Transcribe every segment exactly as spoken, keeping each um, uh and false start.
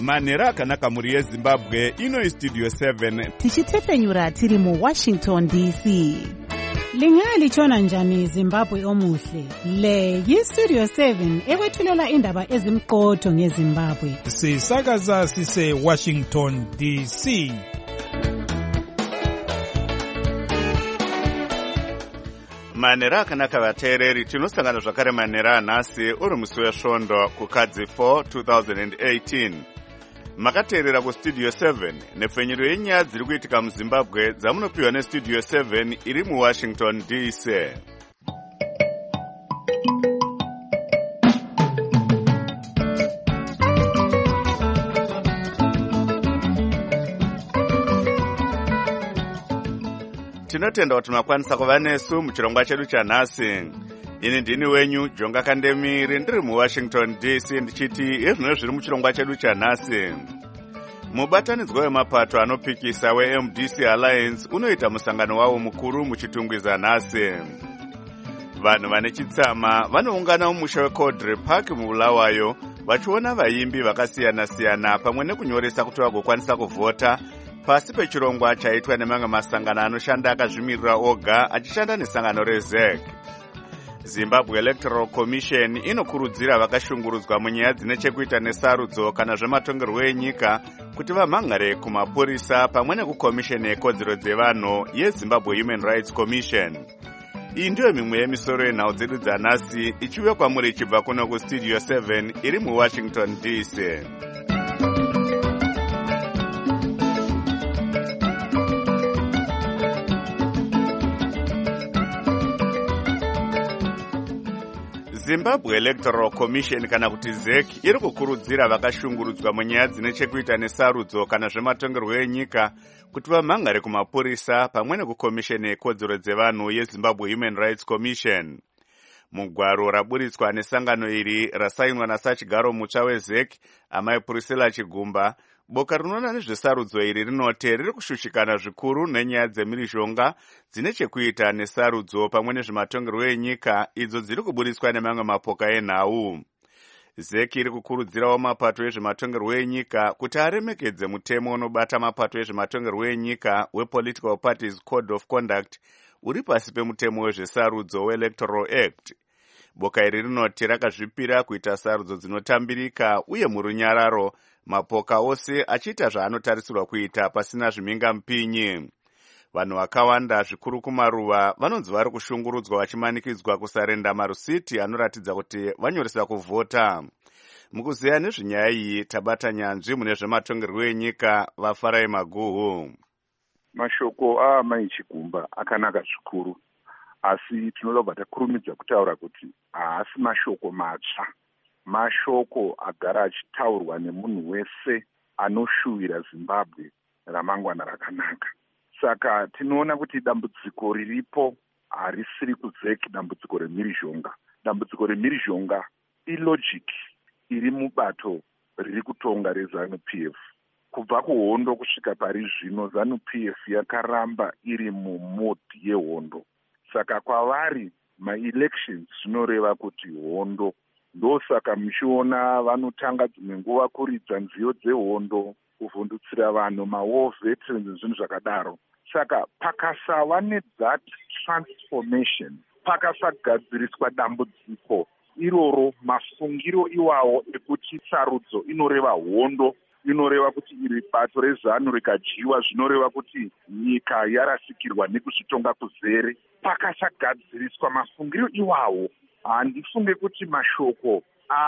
manhero akanaka mhuri yezimbabwe. Ino studio seven tichitepenyura tiri muwashington D C. Lingalitshona njani Zimbabwe omuhle? Le yi-Studio seven ekwethulela indaba ezimqotho ngeZimbabwe. Sisakaza sise Washington D C. manhero akanaka vateereri, tinosangana zvakare manhero anhasi uri musi wesvondo kukadzi four two thousand eighteen. Makateerera kustudio seven nepfenyuro yenyaya dziri kuitika muzimbabwe dzamunopiwa nestudio seven iri muwashington D C. Tinotenda kuti makwanisa kuva nesu muchirongwa chedu chanhasi. Ini ndini wenyu Jonga Kandemiri ndiri muwashington D C ndichiti ezvino zviri muchirongwa chedu chanhasi. Mubatanidzwa wemapato anopikisa we-M D C Alliance unoita musangano wavo mukuru muchitungwiza nhasi. Vanhu vane chitsama vanoungana mumusha weCaudrey Park muBulawayo vachiona vaimbi vakasiyana-siyana pamwe nekunyoresa kuti vagokwanisa kuvhota pasi pechirongwa chaitwa nemamwe masangano anoshanda akazvimirira oga achishanda nesangano reZ E C. Zimbabwe Electoral Commission inokurudzira vakashungurudzwa munyaya dzine chekuita nesarudzo kana zvematongerwo enyika kuti vamhangare kumapurisa pamwe nekukomisheni yekodzero dzevanhu yeZimbabwe Human Rights Commission. Iyi ndiyo mimwe yemisoro yenhau dzedu dzanhasi ichiuya kwamuri ichibva kuno kustudio seven iri muwashington D C. Zimbabwe Electoral Commission kana kuti Z E C iri kukurudzira vakashungurudzwa munyaya dzine chekuita nesarudzo kana zvematongerwo enyika kuti vamhangare kumapurisa pamwe nekukomisheni yekodzero dzevanhu yeZimbabwe Human Rights Commission. Mugwaro raburitswa nesangano iri rasainwa nasachigaro mutsva weZ E C amai Priscilla Chigumba, boka rinoona nezvesarudzo iri rinoti riri kushushikana zvikuru nenyaya dzemhirizhonga dzine chekuita nesarudzo pamwe nezvematongerwo enyika idzo dziri kuburitswa nemamwe mapoka enhau. Z E C iri kukurudzirawo mapato ezvematongerwo enyika kuti aremekedze mutemo unobata mapato ezvematongerwo enyika wePolitical Parties Code of Conduct uri pasi pemutemo wezvesarudzo weElectoral Act. Boka iri rinoti rakazvipira kuita sarudzo dzinotambirika uye murunyararo, mapoka ose achiita zvaanotarisirwa kuita pasina zvimhingamupinyi. Vanhu vakawanda zvikuru kumaruva vanonzi vari kushungurudzwa vachimanikidzwa kusarenda marusiti anoratidza kuti vanyoresa kuvhota. Mukuziya nezvenyaya iyi tabata nyanzvi mune zvematongerwo enyika vaFarai Maguhu. Mashoko aamai Chigumba akanaka zvikuru, asi tinoda kubva takurumidza kutaura kuti haasi mashoko matsva. Mashoko agara achitaurwa nemunhu wese anoshuvira Zimbabwe ramangwana rakanaka. Saka tinoona kuti dambudziko riripo harisiri kuZ E C dambudziko remhirizhonga. Dambudziko remhirizhonga ilogic iri mubato riri kutonga reZanu P F. Kubva kuhondo kusvika pari zvino Zanu P F yakaramba iri mumodi yehondo. Saka kwavari ma-elections zvinoreva kuti hondo. Ndosaka muchiona vanotanga dzimwe nguva kuridza nziyo dzehondo, kuvhundutsira vanhu ma-war veterans nezvinhu zvakadaro. Saka pakasava ne-that transformation, pakasagadziriswa dambudziko iroro, mafungiro iwawo ekuti sarudzo inoreva hondo, inoreva kuti iri bato reZanu rikadyiwa, zvinoreva kuti nyika yarasikirwa nekuzvitonga kuzere. Pakasagadziriswa mafungiro iwawo, handifunge kuti mashoko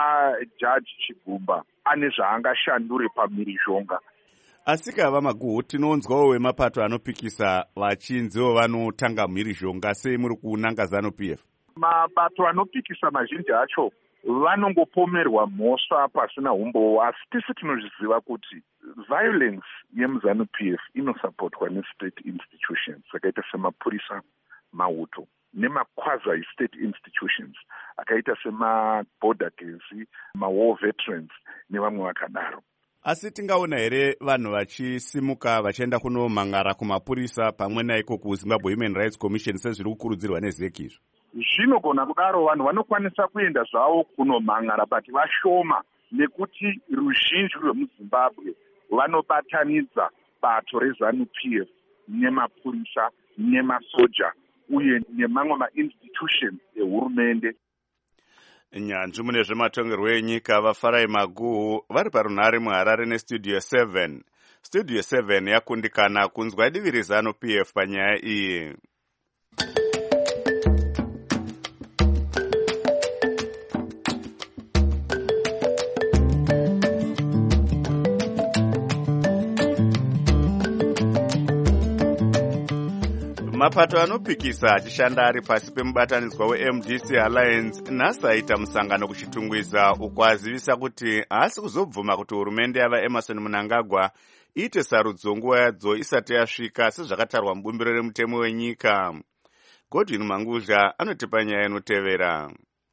aJaji Chigumba ane zvaangashandure pamhirizhonga. Asikava Maguhu, tinonzwawo wemapato anopikisa vachinziwo vanotanga mhirizhonga sei muri kunanga Zanu P F? Mabato anopikisa mazhinji acho vanongopomerwa mhosva pasina umbowo, asi tisi tinozviziva kuti violence yemuZanu P F inosapotwa nestate institutions akaita semapurisa, mauto nema-quasi state institutions akaita sema-border gezi, ma-war veterans nevamwe vakadaro. Asi tingaona here vanhu vachisimuka vachienda kunomhangara kumapurisa pamwe naiko kuZimbabwe Human Rights Commission sezviri kukurudzirwa neZ E C izvo? Zvinogona kudaro, vanhu vanokwanisa kuenda zvavo kunomhangara, but vashoma. nekuti ruzhinji rwemuzimbabwe vanobatanidza bato rezanu P F nemapurisa nemasoja uye nemamwe mainstitutions ehurumende. Nyanzvi mune zvematongerwo enyika vafarai Maguhu vari parunhare muHarare nestudio seven. Studio seven yakundikana kunzwa divi rezanu P F panyaya iyi. Mapato anopikisa achishanda ari pasi pemubatanidzwa weM D C Alliance nhasi aita musangano kuchitungwiza uko azivisa kuti haasi kuzobvuma kuti hurumende yava Emmerson Mnangagwa iite sarudzo nguva yadzo isati yasvika sezvakatarwa mubumbiro remutemo wenyika. Godwin Mangudla anotipa nyaya inotevera.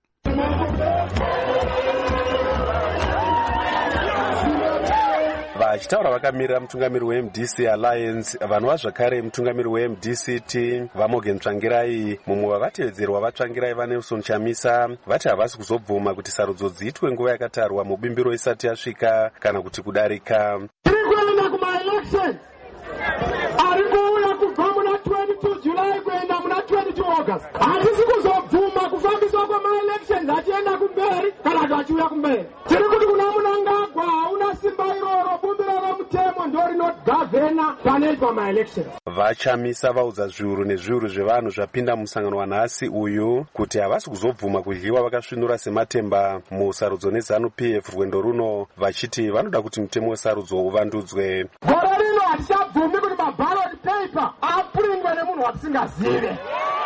Vachitaura vakamirira mutungamiri weM D C Alliance vanova zvakare mutungamiri weM D C T vaMorgan Tsvangirai mumwe wavatevedzerwa vaTsvangirai vaNelson Chamisa vati havasi kuzobvuma kuti sarudzo dziitwe nguva yakatarwa mubumbiro isati yasvika kana kuti kudarika. Tiri kuenda kuma-elections ari kuuya kubva muna twenty-two July kuenda muna twenty-two August. Hatisi kuzobvuma kufambiswa kwama-elections achienda kumberi kana vachiuya kumberi. Tiri kuti kuna Mnangagwa hauna simba iroro bumbiro romutemo ndo rinogavhena panoitwa ma-elections. VaChamisa vaudza zviuru nezviuru zvevanhu zvapinda musangano wanhasi uyu kuti havasi kuzobvuma kudyiwa vakasvinura sematemba musarudzo nezanu P F rwendo runo vachiti vanoda kuti mutemo wesarudzo uvandudzwe. Gore rino hatichabvumi kuti maballot paper apurindwe nemunhu watisingazive.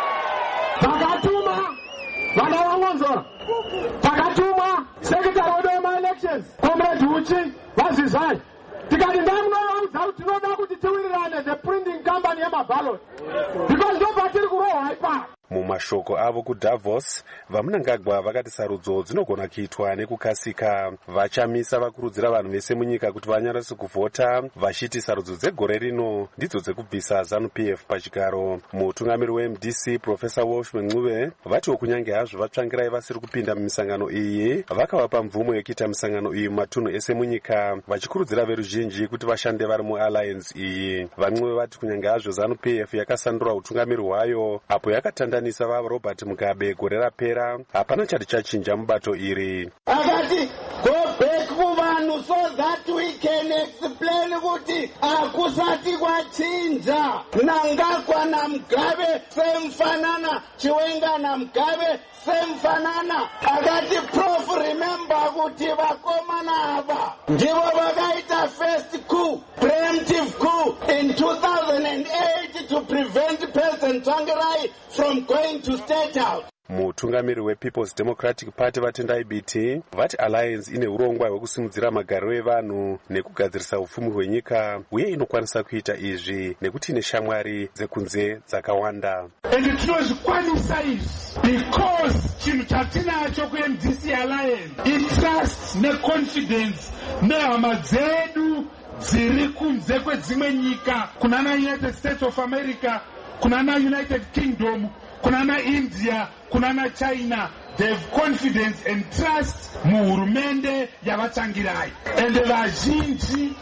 Takatuma vana vangonzora, takatuma sekretary wedu wema-elections Comrade Huchi vazvizai tikati ndamunovaudza kuti tinoda kuti tiwirirane the printing company yemaballot because ndobva tiri kurohwa ipapo. Mumashoko avo kuDavos vaMnangagwa vakati sarudzo dzinogona kuitwa nekukasika. VaChamisa vakurudzira vanhu vese munyika kuti vanyarase kuvhota vachiti sarudzo dzegore rino ndidzo dzekubvisa zanu P F pachigaro. Mutungamiri weM D C Professor Walsh Mncube vatiwo kunyange hazvo vaTsvangirai vasiri kupinda mumisangano iyi vakavapa mvumo yekuita misangano iyi mumatunhu ese munyika vachikurudzira veruzhinji kuti vashande vari mualliance iyi. VaMncube vati kunyange hazvo zanu P F yakasandura utungamiri hwayo apo yakatanda nisa va Robert Mugabe gore rapera hapana chati chachinja mubato iri. Akati go back kuvanhu so that we can explain kuti akusati kwachinja. Mnangagwa naMugabe semfanana, Chiwenga naMugabe semfanana. Akati prof remember kuti vakomana ava ndivo vakaita first coup, preemptive coup in two thousand eight to prevent President Tsvangirai from going to state house. Mutungamiri wePeople's Democratic Party vatendai biti vati alliance ine urongwa hwekusimudzira magariro evanhu nekugadzirisa upfumi hwenyika uye inokwanisa kuita izvi nekuti ine shamwari dzekunze dzakawanda. And tinozvikwanisa izvi because chinhu chatinacho kuM D C Alliance itrust neconfidence nehama dzedu dziri kunze kwedzimwe nyika kunana United States of America, kunana United Kingdom, kunana India, kunana China. They have confidence and trust muhurumende yavaTsvangirai. And vazhinji,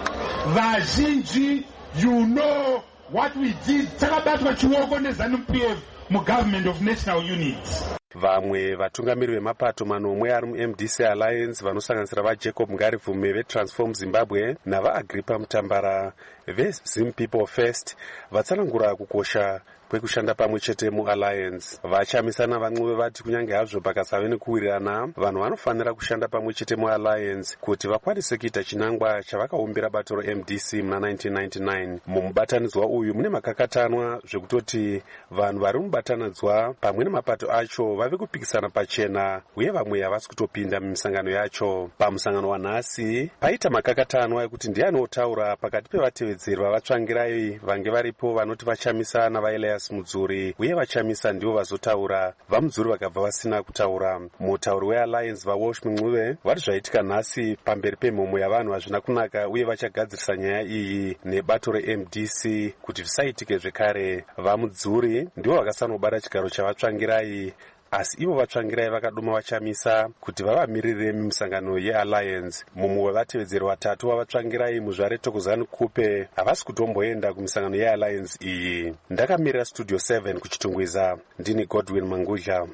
vazhinji, you know what we did. Takabatwa chiwoko nezanu P F mu government of national unity. Vamwe vatungamiri vemapato manomwe ari muM D C Alliance vanosanganisira vaJacob Ngarivhume veTransform Zimbabwe navaAgrippa Mutambara veZim People First vatsanangura kukosha kwekushanda pamwe chete mualliance. VaChamisa naVaMncube vati kunyange hazvo pakasave nekuwirirana vanhu vanofanira kushanda pamwe chete mualliance kuti vakwanise kuita chinangwa chavakaumbira bato roM D C muna nineteen ninety-nine. Mumubatanidzwa uyu mune makakatanwa zvekutoti vanhu vari mubatanidzwa pamwe nemapato acho vave kupikisana pachena uye vamwe havasi kutopinda mumisangano yacho. Pamusangano wanhasi paita makakatanwa ekuti ndiani otaura pakati pevatevedzeri vavaTsvangirai vange varipo vanoti vaChamisa navaElias Mudzuri uye vaChamisa ndivo vazotaura, vaMudzuri vakabva vasina kutaura. Mutauri wealliance vaWalsh Mncube vari zvaitika nhasi pamberi pemhomho yavanhu hazvina kunaka uye vachagadzirisa nyaya iyi nebato reM D C kuti zvisaitike zvekare. VaMudzuri ndivo vakasanobata chigaro chavaTsvangirai asi ivo vatsvangirai vakadoma vachamisa kuti vavamirire mumisangano yealliance. mumwe wevatevedzeri vatatu vavatsvangirai muzvare Thokozani Kupe havasi kutomboenda kumisangano yealliance iyi. Ndakamirira studio seven kuchitungwiza, ndini Godwin Mangudla.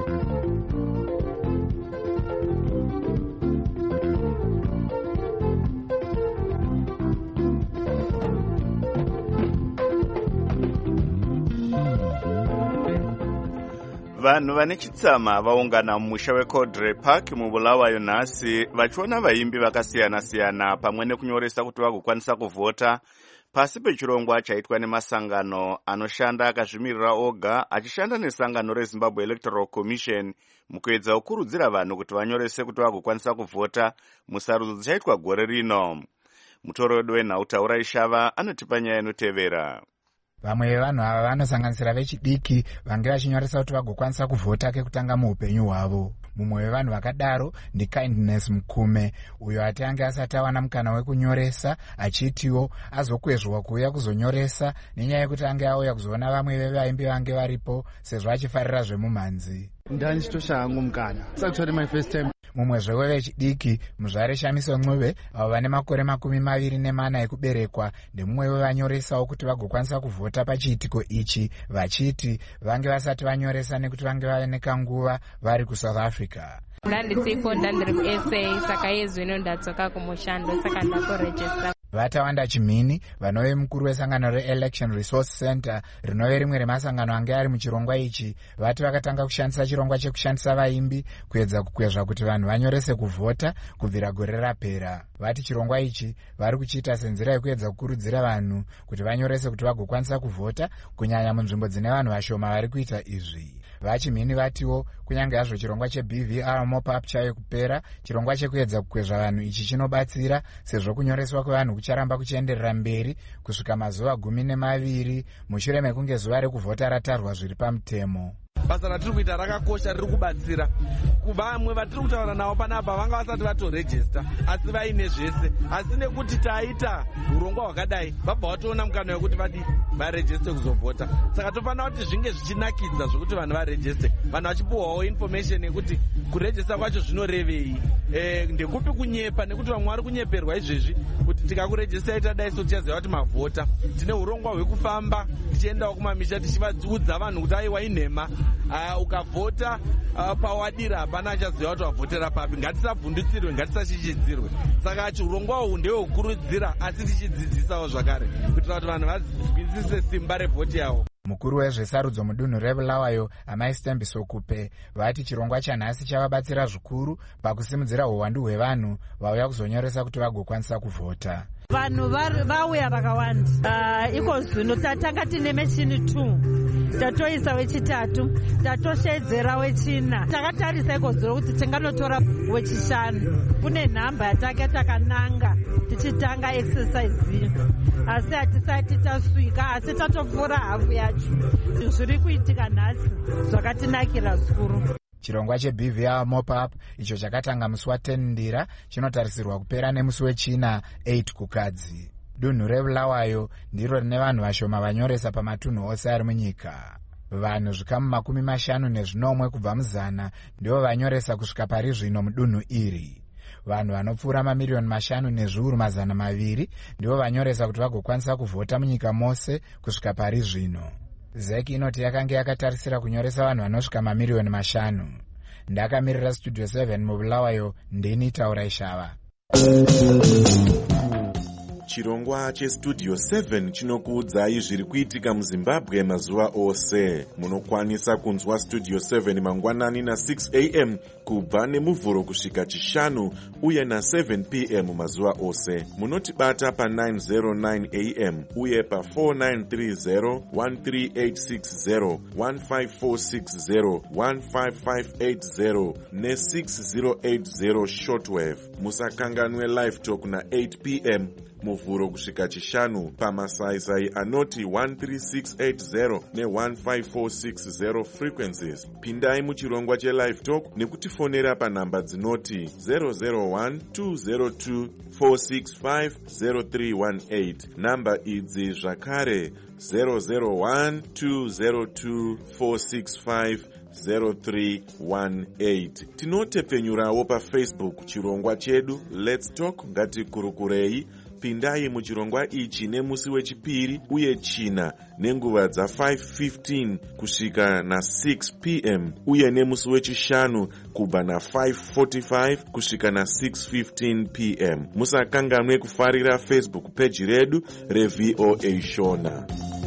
Vanhu vane chitsama vaungana mumusha weCaudray Park mubulawayo nhasi vachiona vaimbi vakasiyana-siyana pamwe nekunyoresa kuti vagokwanisa kuvhota pasi pechirongwa chaitwa nemasangano anoshanda akazvimirira oga achishanda nesangano reZimbabwe Electoral Commission mukuedza kukurudzira vanhu kuti vanyorese kuti vagokwanisa kuvhota musarudzo dzichaitwa gore rino. Mutoredo wenhau Ishava anotipa nyaya inotevera. Vamwe vevanhu ava vanosanganisira vechidiki vange vachinyoresa kuti vagokwanisa kuvhota kekutanga muupenyu hwavo. Mumwe wevanhu vakadaro ndiKindness Mukume, uyo ati ange asati awana mukana wekunyoresa achitiwo azokwezvwa kuuya kuzonyoresa nenyaya yekuti ange auya kuzoona vamwe vevaimbi vange varipo sezvo achifarira zvemumhanzi. Ndani chitosha hangu mukana. It's my first time. Mumwe zvewe vechidiki muzvare Shamiso Ncube avo vane makore makumi maviri nemana ekuberekwa ndemumwe wevanyoresawo kuti vagokwanisa kuvhota pachiitiko ichi vachiti vange vasati vanyoresa nekuti vange vane kanguva vari kuSouth Africa. Ndanditsiko ndandiri kuSA saka yezvino ndatsoka kumushando saka ndakorejesta. Vatawanda Chimini vanove mukuru wesangano reElection Resource Center rinove rimwe remasangano ange ari muchirongwa ichi vati vakatanga kushandisa chirongwa chekushandisa vaimbi kuedza kukwezva kuti vanhu vanyorese kuvhota kubvira gore rapera. Vati chirongwa ichi vari kuchiita senzira yekuedza kukurudzira vanhu kuti vanyorese kuti vagokwanisa kuvhota kunyanya munzvimbo dzine vanhu vashoma vari kuita izvi. Vachimini vatiwo kunyange hazvo chirongwa cheB V R mop-up chaiyo kupera, chirongwa chekuedza kukwezva vanhu ichi chinobatsira sezvo kunyoreswa kwevanhu kucharamba kuchienderera mberi kusvika mazuva gumi nemaviri mushure mekunge zuva rekuvhota ratarwa zviri pamutemo. Basa ratiri kuita rakakosha, riri kubatsira kuvamwe vatiri kutaura navo panapa vanga vasati vatorejesta asi vaine zvese, asi nekuti taita urongwa hwakadai vabva vatoona mukana wekuti vadi varejeste kuzovhota. Saka tofanira kuti zvinge zvichinakidza zvokuti vanhu varejeste, vanhu vachipuhwawo information yekuti kurejesta kwacho zvinorevei, e, ndekupi kunyepa, nekuti vamwe vari kunyeperwa izvezvi kuti tikakurejesta tadai so tichaziva kuti mavhota. Tine urongwa hwekufamba tichiendawo kumamisha tichivaudza vanhu kuti aiwa inhema Uh, ukavhota uh, pawadira hapana achaziva kuti wavhotera papi. Ngatisabvundutsirwe, ngatisashichidzirwe. Saka chirongwa uhu ndewekukurudzira asi tichidzidzisawo zvakare kuitira kuti vanhu vazwisise simba revhoti yavo. Mukuru wezvesarudzo mudunhu reBulawayo Amai Stembiso Kupe vati chirongwa chanhasi chavabatsira zvikuru pakusimudzira uwandu hwevanhu vauya kuzonyoresa kuti vagokwanisa kuvhota. Vanhu vauya vakawanda. Uh, iko zvino tatanga tine meshini two, tatoisa wechitatu, tatoshedzera wechina, takatarisa iko zvino kuti tinganotora wechishanu. Kune nhamba yatanga takananga tichitanga exercise asi hatisati tasvika, asi tatopfuura hafu yacho. Zviri kuitika nhasi zvakatinakira zvikuru. Chirongwa cheB V R mop-up icho chakatanga musi wa10 Ndira chinotarisirwa kupera nemusi wechina eight Kukadzi. Dunhu reBulawayo ndiro rine vanhu vashoma vanyoresa pamatunhu ose ari munyika. Vanhu zvikamu makumi mashanu nezvinomwe kubva muzana ndivo vanyoresa kusvika pari zvino mudunhu iri. Vanhu vanopfuura mamiriyoni mashanu nezviuru mazana maviri ndivo vanyoresa kuti vagokwanisa kuvhota munyika mose kusvika pari zvino. Zeki inoti yakange yakatarisira kunyoresa vanhu vanosvika mamiriyoni mashanu. Ndakamirira studio seven mubulawayo, ndini Taura Ishava. Chirongwa chestudio seven chinokuudzai zviri kuitika muZimbabwe mazuva ose. Munokwanisa kunzwa studio seven mangwanani na six a m kubva nemuvhuro kusvika chishanu uye na seven p m mazuva ose. Munotibata pa nine oh nine a m uye pa four nine three zero, one three eight six zero, one five four six zero, one five five eight zero ne six zero eight zero shortwave. Musakanganwe live talk na eight p m muvhuro kusvika chishanu pamasaisai anoti one three six eight zero ne one five four six zero frequencies. Pindai muchirongwa chelive talk nekutifonera panhamba dzinoti zero zero one two zero two four six five zero three one eight. Namba idzi zvakare zero zero one two zero two four six five zero three one eight. Tinotepfenyurawo pafacebook chirongwa chedu Let's Talk Ngatikurukurei. Pindai muchirongwa ichi nemusi wechipiri uye china nenguva dza five fifteen kusvika na six p m uye nemusi wechishanu kubva na five forty-five kusvika na six fifteen p m. Musakanganwe kufarira Facebook page redu reV O A Shona.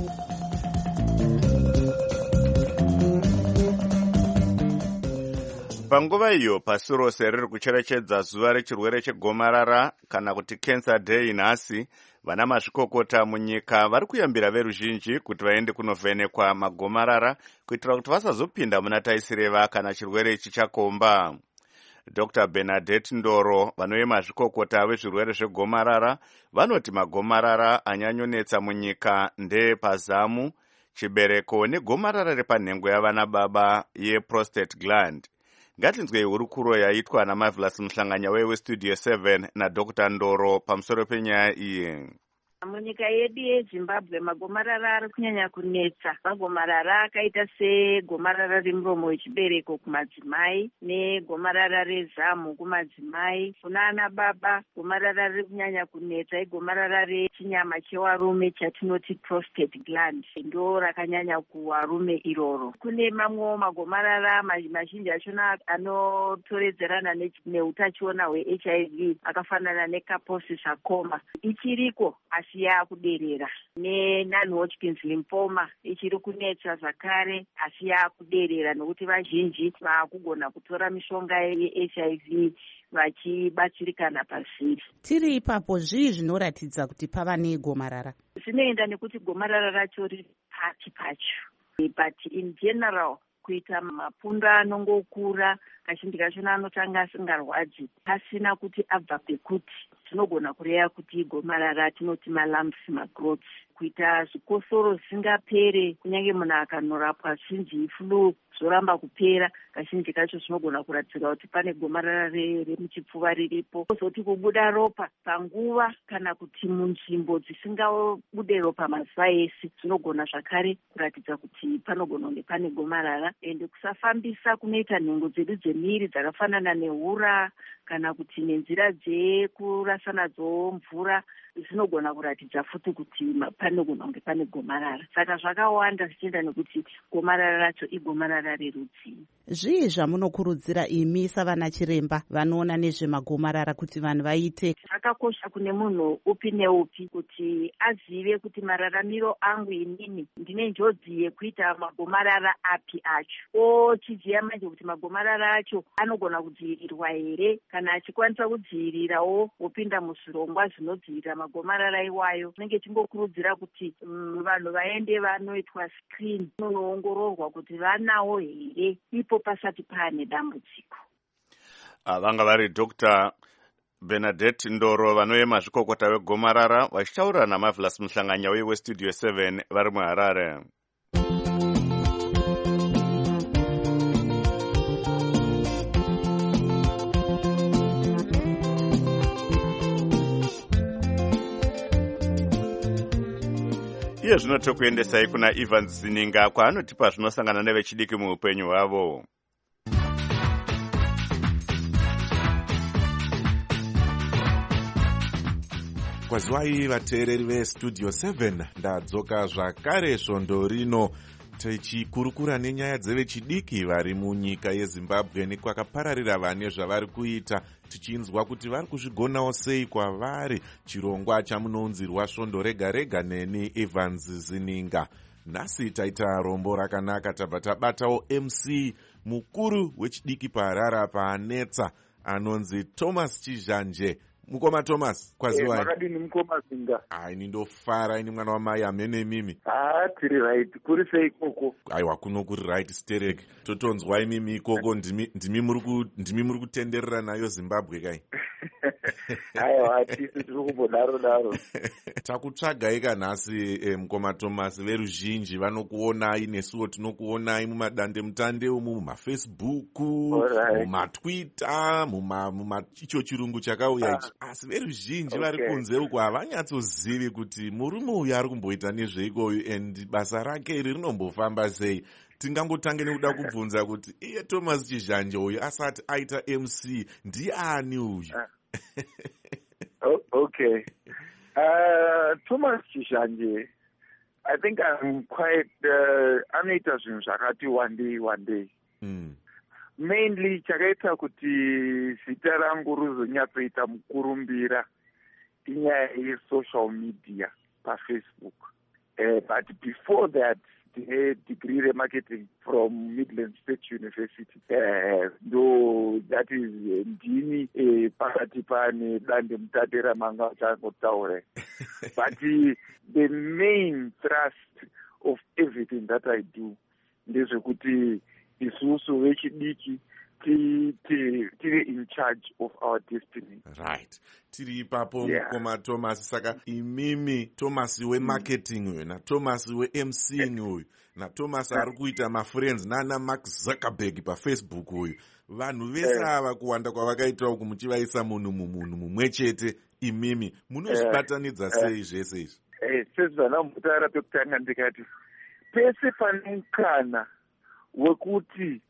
Panguva iyo pasi rose riri kucherechedza zuva rechirwere chegomarara kana kuti Cancer Day nhasi, vana mazvikokota munyika vari kuyambira veruzhinji kuti vaende kunovhenekwa magomarara kuitira kuti vasazopinda muna taisireva kana chirwere ichi chakomba. Doctor Bernadette Ndoro, vanoye mazvikokota vezvirwere zvegomarara, vanoti magomarara anyanyonetsa munyika ndeepazamu, chibereko negomarara repanhengo yavana baba yeprostate gland. Ngatinzwei hurukuro yaitwa naMarvelous Muhlanganya weStudio seven naDr Ndoro pamusoro penyaya iyi. Munyika yedu yeZimbabwe magomarara ari kunyanya kunetsa. Magomarara akaita segomarara remuromo wechibereko kumadzimai negomarara rezamu kumadzimai. Kunana baba gomarara riri kunyanya kunetsa igomarara rechinyama chevarume chatinoti prostate gland, ndo rakanyanya kuvarume iroro. Kune mamwe magomarara mazhinji achona anotoredzerana neutachiona hweH I V akafanana nekaposi sarcoma. Ichiriko asi yakuderera. Ne-non-Hodgkin's lymphoma ichiri kunetsa zvakare asi yakuderera nokuti vazhinji vakugona kutora mishonga yeH I V vachibatsirikana pasiri. Tiri ipapo zvii zvinoratidza kuti pava negomarara? Zvinoenda nekuti gomarara racho riri pati pacho. But in general kuita mapunda anongokura kazhinji kachona anotanga asingarwadzi pasina kuti abva pekuti tinogona kureva kuti gomarara tinoti malumps magrowths. Kuita zvikosoro zvisingapere kunyange munhu akanorapwa zvinji flu zoramba kupera kazhinji kacho zvinogona kuratidzira kuti pane gomarara remuchipfuva riripo. Kozoti kubuda ropa panguva kana kuti munzvimbo dzisingabude ropa mazuva ese zvinogona zvakare kuratidza kuti panogona kunge pane gomarara. Ende kusafambisa kunoita nhengo dzedu dzemiri dzakafanana nehura kana kuti nenzira dzekurasa nadzo mvura zvinogona kuratidza futi kuti panogona kunge pane gomarara. Saka zvakawanda zvichienda nekuti gomarara racho igomarara rerudzi. Zvii zvamunokurudzira imi savana chiremba vanoona nezvemagomarara kuti vanhu vaite? Zvakakosha kune munhu upi neupi kuti azive kuti mararamiro angu inini ndine njodzi yekuita magomarara api acho. Ochiziva manje kuti magomarara acho anogona kudzivirirwa here, kana achikwanisa kudzivirirawo wopinda muzvirongwa zvinodzivirira magomarara iwayo. Tinenge tingokurudzira kuti mm, vanhu vaende vanoitwa screen kunoongororwa kuti vanawo here ipo pasati pane dambudziko. Vanga vari Doctor Bernadette Ndoro vanoye mazvikokota vegomarara vachitaura naMarvelous Muhlanganya weStudio seven vari muHarare. Iye zvino tokuendesai kuna Evans Zininga kwaanotipa zvinosangana nevechidiki muupenyu hwavo. Kwazwai vateereri veStudio seven, ndadzoka zvakare svondo rino tichikurukura nenyaya dzevechidiki vari munyika yeZimbabwe nekwakapararira vane zvavari kuita, tichinzwa kuti vari kuzvigonawo sei kwavari, chirongwa chamunonzirwa svondo rega rega neni Evans Zininga. Nhasi taita rombo rakanaka, tabva tabatawo M C mukuru wechidiki paHarare paanetsa anonzi Thomas Chizhanje. Mukoma Thomas, kwaziwai? Eh, makadini mukoma Zinga? Ah, ini ndofara, ini mwana wamai amene mimi. Ah, tiri right. Kuri sei ikoko? Aiwa, kuno kuri right stereke. Totonzwai mimi ikoko ndimi ndimi muri ku ndimi muri kutenderera nayo Zimbabwe kai. Aiwa, tisi tiri kumbodaro daro. Takutsvagai kanhasi eh, mukoma Thomas, veruzhinji vanokuonai nesuwo tinokuonai mumadande mutande umu, mumafacebook, mumatwitter, muma muma icho chirungu chakauya ichi. Asi veruzhinji vari kunze uko havanyatsozivi kuti murume uyu ari kumboita nezveikoyu and basa rake iri rinombofamba sei. tingangotange nekuda kubvunza kuti iye Thomas Chizhanje uyu asati aita M C ndiani uyu? Oh, okay. Uh, Thomas Chizhanje, I think I'm quite, uh, anoita zvinhu zvakati one day, one day. Mm. Mainly, chakaita kuti zita rangu ruzonyatsoita mukurumbira inyaya ye-social media pa-Facebook. Uh, but before that, the degree in marketing from Midland State University. Uh, though that is ndini pakati pane dande mutande ramanga changotaura. But uh, the main thrust of everything that I do ndezvekuti isusu vechidiki tiri in charge of our destiny. Right. Tiri ipapo Yeah. mukoma Thomas. Saka imimi Thomas we-marketing uyu na Thomas we-MCing uyu na Thomas ari kuita ma-friends nana Mark Zuckerberg pa-Facebook uyu. Vanhu vese ava kuwanda kwavakaita uku muchivaisa munhu mumunhu mumwe chete, imimi munozvibatanidza sei zvese izvi? Sezvana mutaura pekutanga ndikati pese pane mukana wekuti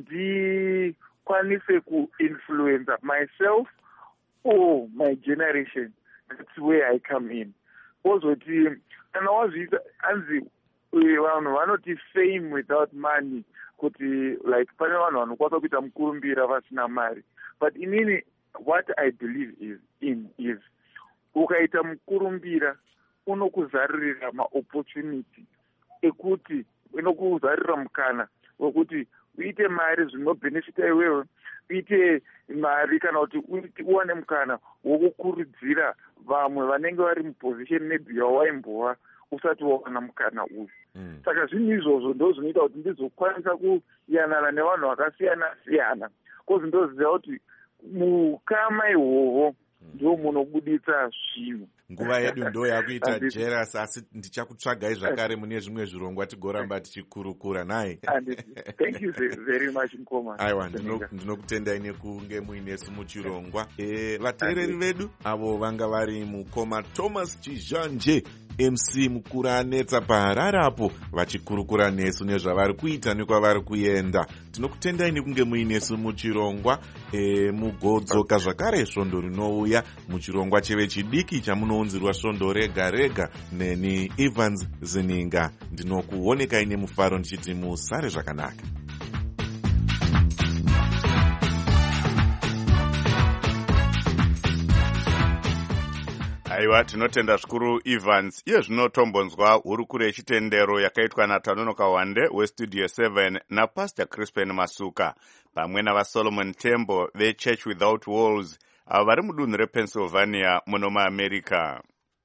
ndikwanise ku-influenza myself or my generation, that's where I come in. Ozoti kana wazviita anzi vanhu vanoti fame without money, kuti like pane vanhu vanokwanisa kuita mukurumbira vasina mari. But inini, what I believe is in is ukaita mukurumbira unokuzarurira ma-opportunity ekuti inokuzarurira mukana wekuti uite mari zvinobhenefita iwewe, uite mari kana kuti uwane mukana wokukurudzira vamwe vanenge vari muposition maybe yawaimbova usati wawana mukana uyu. Mm. Saka zvinhu izvozvo ndo zvinoita kuti ndizokwanisa kuyanana nevanhu vakasiyana siyana, kozi ndoziva kuti mukama ihwohwo ndo munobuditsa zvinhu. Nguva yedu ndo yakuita jealous, asi ndichakutsvagai zvakare mune zvimwe zvirongwa tigoramba tichikurukura naye. Thank you very much Mkoma. Aiwa, ndinokutendai nekunge muinesu muchirongwa. E, vateereri vedu avo vanga vari mukoma Thomas Chizhanje, M C mukuru anetsa paHarare apo vachikurukura nesu nezvavari kuita nekwavari kuenda. Tinokutendai nekunge muinesu muchirongwa. E, mugodzoka zvakare svondo rinouya muchirongwa chevechidiki chamunounzirwa svondo rega rega neni Evans Zininga. Ndinokuonekai nemufaro ndichiti musare zvakanaka. Aiwa, tinotenda zvikuru Evans. Iye zvinotombonzwa hurukuro yechitendero yakaitwa naTanonoka Wande weStudio seven naPastor Crispin Masuka pamwe navaSolomon Tembo veChurch Without Walls avo vari mudunhu rePennsylvania muno muAmerica.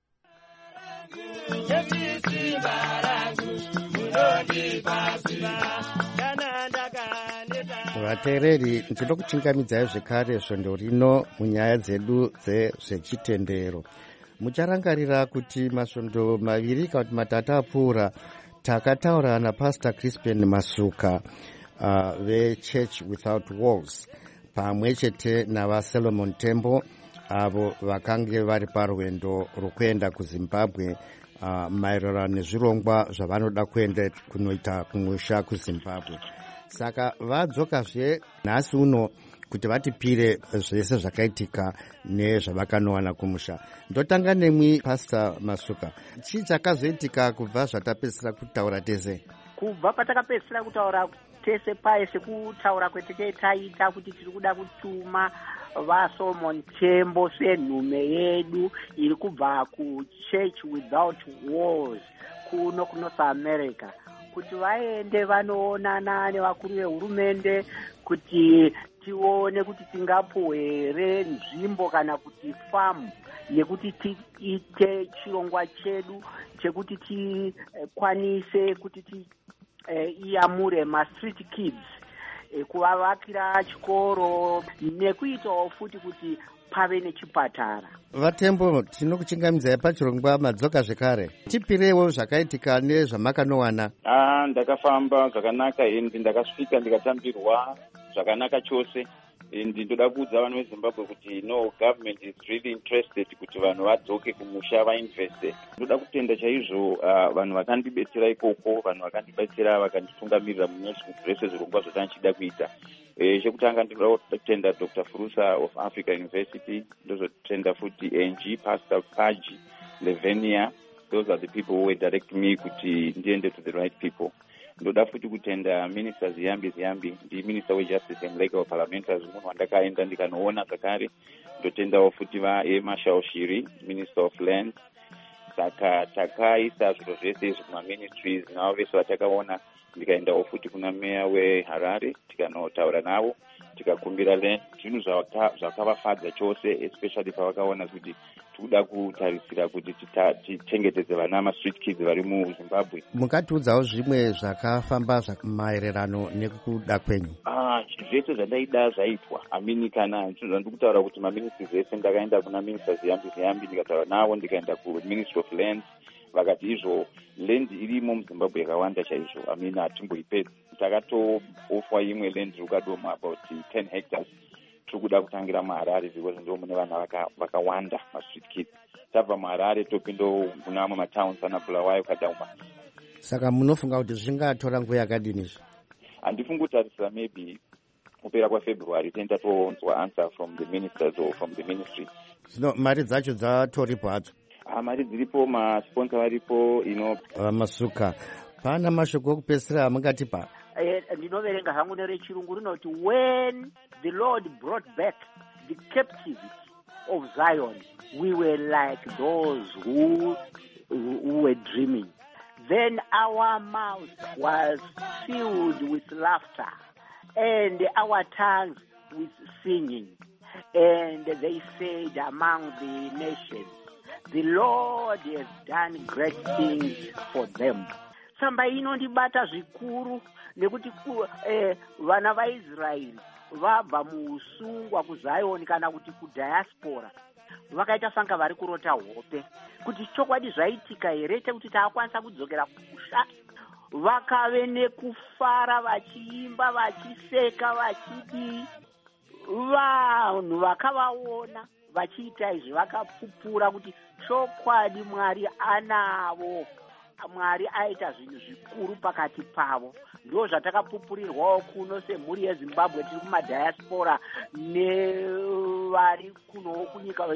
Vateereri, ndinokuchingamidzai zvekare svondo rino munyaya dzedu dzezvechitendero. Mucharangarira kuti masvondo maviri kana kuti matatu apfuura takataura naPastor Crispin Masuka uh, veChurch Without Walls pamwe chete navaSolomon Tembo avo vakange vari parwendo rwokuenda kuZimbabwe uh, maererano nezvirongwa zvavanoda kuenda kunoita kumusha kuZimbabwe. Saka vadzokazve nhasi uno kuti vatipire zvese zvakaitika nezvavakanowana kumusha. Ndotanga nemwi Pastor Masuka, chii chakazoitika kubva zvatapedzisira kutaura tese? Kubva patakapedzisira kutaura tese paye sekutaura kweteke taita kuti tiri kuda kutuma vaSolomon Tembo senhume yedu iri kubva kuChurch Without Walls kuno kuNorth America kuti vaende vanoonana nevakuru vehurumende kuti tione kuti tingapuwe here nzvimbo kana kuti famu yekuti tiite chirongwa chedu chekuti tikwanise kuti ti uh, iyamure ma-street kids uh, kuvavakira chikoro nekuitawo futi kuti pave nechipatara. Vatembo, tinokuchingamidzai pachirongwa madzoka zvekare. Tipirewo zvakaitika nezvamakanowana. Ah, ndakafamba zvakanaka, hindi ndakasvika ndikatambirwa zvakanaka chose. ndindoda kuudza vanhu vezimbabwe kuti no government is really interested kuti vanhu vadzoke kumusha vainveste. Ndoda kutenda chaizvo uh, vanhu vakandibetsera ikoko, vanhu vakandibetsera vakanditungamirira mune zvese zvirongwa zvatandichida kuita. E, chekutanga ndinoda kutenda Doctor Furusa of Africa University, ndozotenda futi A N G Pastor Paji Levenia. Those are the people who were directing me kuti ndiende to the right people. Ndoda futi kutenda Minister Ziyambi Ziyambi, ndi Minister we Justice and Legal Parliamentary, munhu wandakaenda ndikanoona zvakare. Ndotendawo futi va Emma Shaushiri, Minister of Lands. Saka takaisa zviro zvese izvi kuma ministries navo vese vatakaona. Ndikaendawo futi kuna meya weHarare tikanotaura navo tikakumbira land. Zvinhu zvakavafadza chose, especially pavakaona kuti tikuda kutarisira kuti tichengetedze vana ma-street kids vari muZimbabwe. Mukatiudzawo zvimwe zvakafamba maererano nekuda kwenyu? Ah, zvese zvandaida zvaitwa. Amini kana ndikutaura kuti maministries ese ndakaenda kuna Minister Ziyambi Ziyambi ndikataura navo, ndikaenda kuMinistry of Lands. Vakati izvo land irimo muZimbabwe yakawanda chaizvo. Amini hatimboipedzi. Takatoofwa imwe land rukadoma about ten hectares. Tikuda kutangira muHarare because ndo mune vana vakawanda ma-street kids. Tabva muHarare topindo kuna amwe matowns ana Bulawayo Kadauma. Saka munofunga kuti zvingatora nguva yakadini izvo? Handifungi kutarisira maybe kupera kwaFebruary tenda toonzwa answer from the ministers or from the ministry. Zvino mari dzacho dzatoripo hadzo? Ah, mari dziripo, masponsor varipo, you know. Uh, masuka. Pana mashoko okupesera amungatipa? Ndinoverenga hangu nerechirungu rinoti when the Lord brought back the captivity of Zion, we were like those who, who were dreaming. Then our mouth was filled with laughter and our tongues with singing. And they said among the nations, the Lord has done great things for them. Samba inondibata zvikuru nekuti eh, vana vaIsraeri vabva muusungwa kuZion kana kuti kudiaspora vakaita sanga vari kurota hope kuti chokwadi zvaitika here kuti taakwanisa kudzokera kumusha. Vakave nekufara vachiimba vachiseka vachidii. Vanhu vakavaona vachiita izvi vakapupura kuti chokwadi Mwari anavo. Mwari aita zvinhu zvikuru pakati pavo. Ndo zvatakapupurirwawo kuno semhuri yeZimbabwe tiri kumadiaspora nevari kunowo kunyika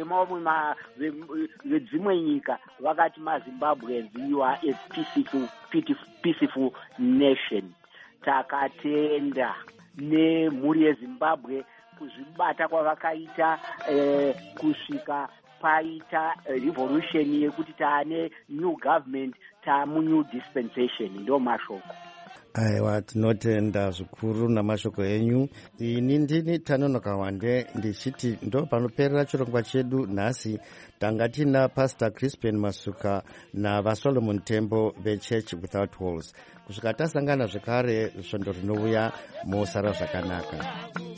vedzimwe nyika vakati maZimbabweans you are a peaceful, peaceful nation. Takatenda nemhuri yeZimbabwe kuzvibata kwavakaita eh, kusvika paita revolution yekuti taane new government taamu new dispensation. Ndo mashoko. Aiwa, tinotenda zvikuru namashoko enyu. Ini ndini Tanonoka Wande ndichiti ndo panoperera chirongwa chedu nhasi. Tanga tina Pastor Crispin Masuka navaSolomon Tembo veChurch Without Walls. Kusvika tasangana zvekare svondo rinouya mosara zvakanaka.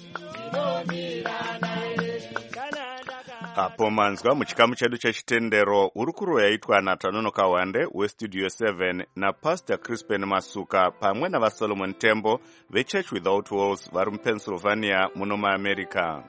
Apo manzwa muchikamu chedu chechitendero uri kuro yaitwa naTanonoka Wande weStudio seven naPastor Crispin Masuka pamwe navaSolomon Tembo veChurch Without Walls vari muPennsylvania muno muAmerica.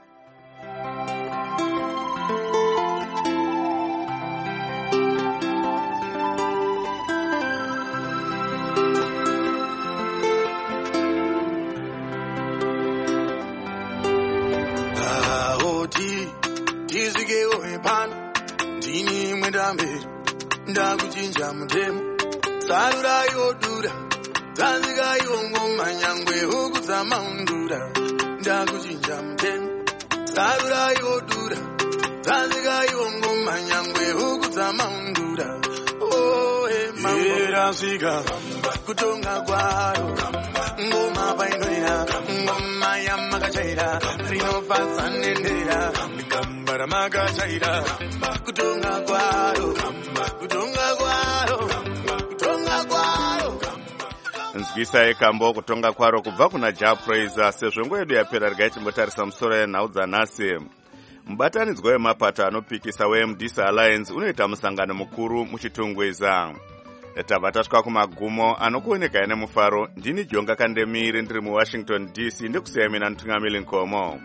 Ndini mwendamberi ndakuchinja mutemo sarura yodura tanzika yongoma nyangwe hukudza maundura ndakuchinja mutemo sarura yodura tanzika yongoma nyangwe hukudza maundura oe mambo svika kutonga kwaro ngoma painoira ngoma yamakachaira rinofadza nendera ngambara makachaira kutonga kwaro kutonga kwaro kutonga kwaro nzwisa yekambo kutonga kwaro kubva kuna Japraiser. Sezvo nguva yedu yapera regai timbotarisa musoro yenhau dzanhasi. Mubatanidzwa wemapato anopikisa weMDC Alliance unoita musangano mukuru muchitungwiza. tabva tasvika kumagumo anokuoneka ine mufaro. Ndini Jonga Kandemiri ndiri muWashington D C ndikusiya mina Ntungamiri Nkomo.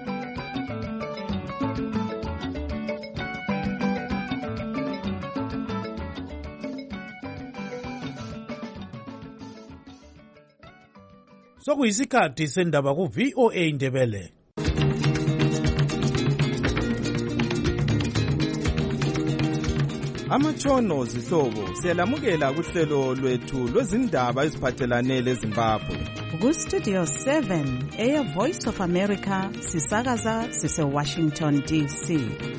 Sokuyisikhathi sendaba ku V O A Ndebele. Amatshono zihlobo siyalamukela kuhlelo lwethu lwezindaba eziphathelane leZimbabwe. Ku Studio seven eya Voice of America sisakaza sise Washington D C.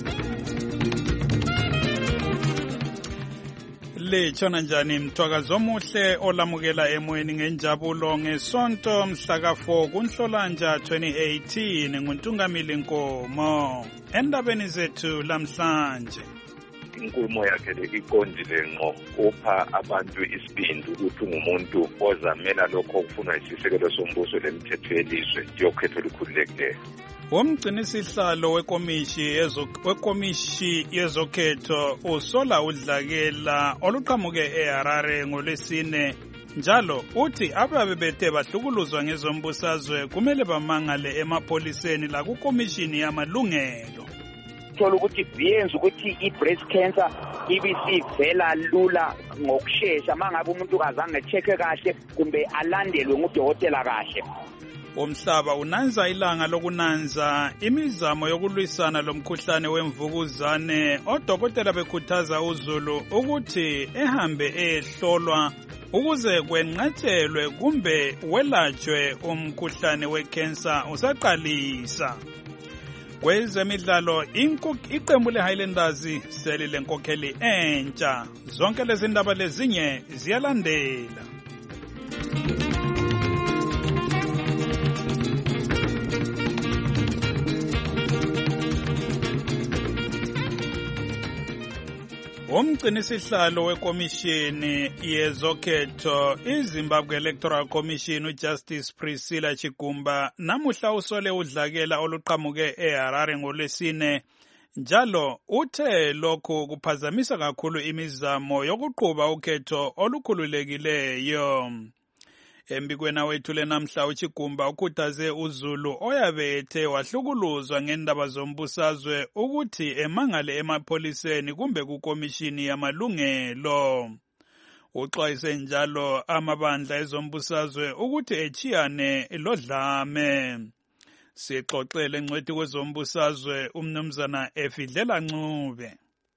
Lechona njani mthwakazo omuhle olamukela emoyeni ngenjabulo ngesonto mhla ka four kuNhlolanja twenty eighteen nguNtungamili Nkomo. Endabeni zethu lamhlanje. Inkulumo yakhe le iqondile ngqo, upha abantu isibindi ukuthi ungumuntu ozamela lokho okufunwa isisekelo sombuso lemithetho yelizwe yokhetho olukhululekileyo. Womgcinisihlalo wekomishi wekomishi yezokhetho usola udlakela oluqhamuke eHarare ngolwesine njalo uthi ababe bethe bahlukuluzwa ngezombusazwe kumele bamangale emapoliseni la kukomishini yamalungelo. Thola ukuthi kuyenza ukuthi i-breast cancer ibisivela lula ngokushesha mangabe umuntu kazange check kahle kumbe alandelwe ngudokotela kahle. Umhlaba unanza ilanga lokunanza imizamo yokulwisana lomkhuhlane wemvukuzane. Odokotela bekhuthaza uZulu ukuthi ehambe ehlolwa ukuze kwenqatshelwe kumbe welatshwe umkhuhlane wecancer usaqalisa. Kwezemidlalo iqembu leHighlanders selile nkokheli entsha. Zonke lezi ndaba lezinye ziyalandela. Umgcinisihlalo wekomishini yezokhetho iZimbabwe Electoral Commission uJustice Priscilla Chigumba namuhla usole udlakela oluqhamuke eHarare ngolwesine njalo uthe lokhu kuphazamisa kakhulu imizamo yokuqhuba ukhetho olukhululekileyo. Embikweni wethu lenamhla uChigumba ukhuthaze uZulu oyabe ethe wahlukuluzwa ngendaba zombusazwe ukuthi emangale emapoliseni kumbe kukomishini yamalungelo. Uxwayise njalo amabandla ezombusazwe ukuthi echiyane lodlame. Sixoxele ngcwethi kwezombusazwe umnumzana Efidlela Ncube.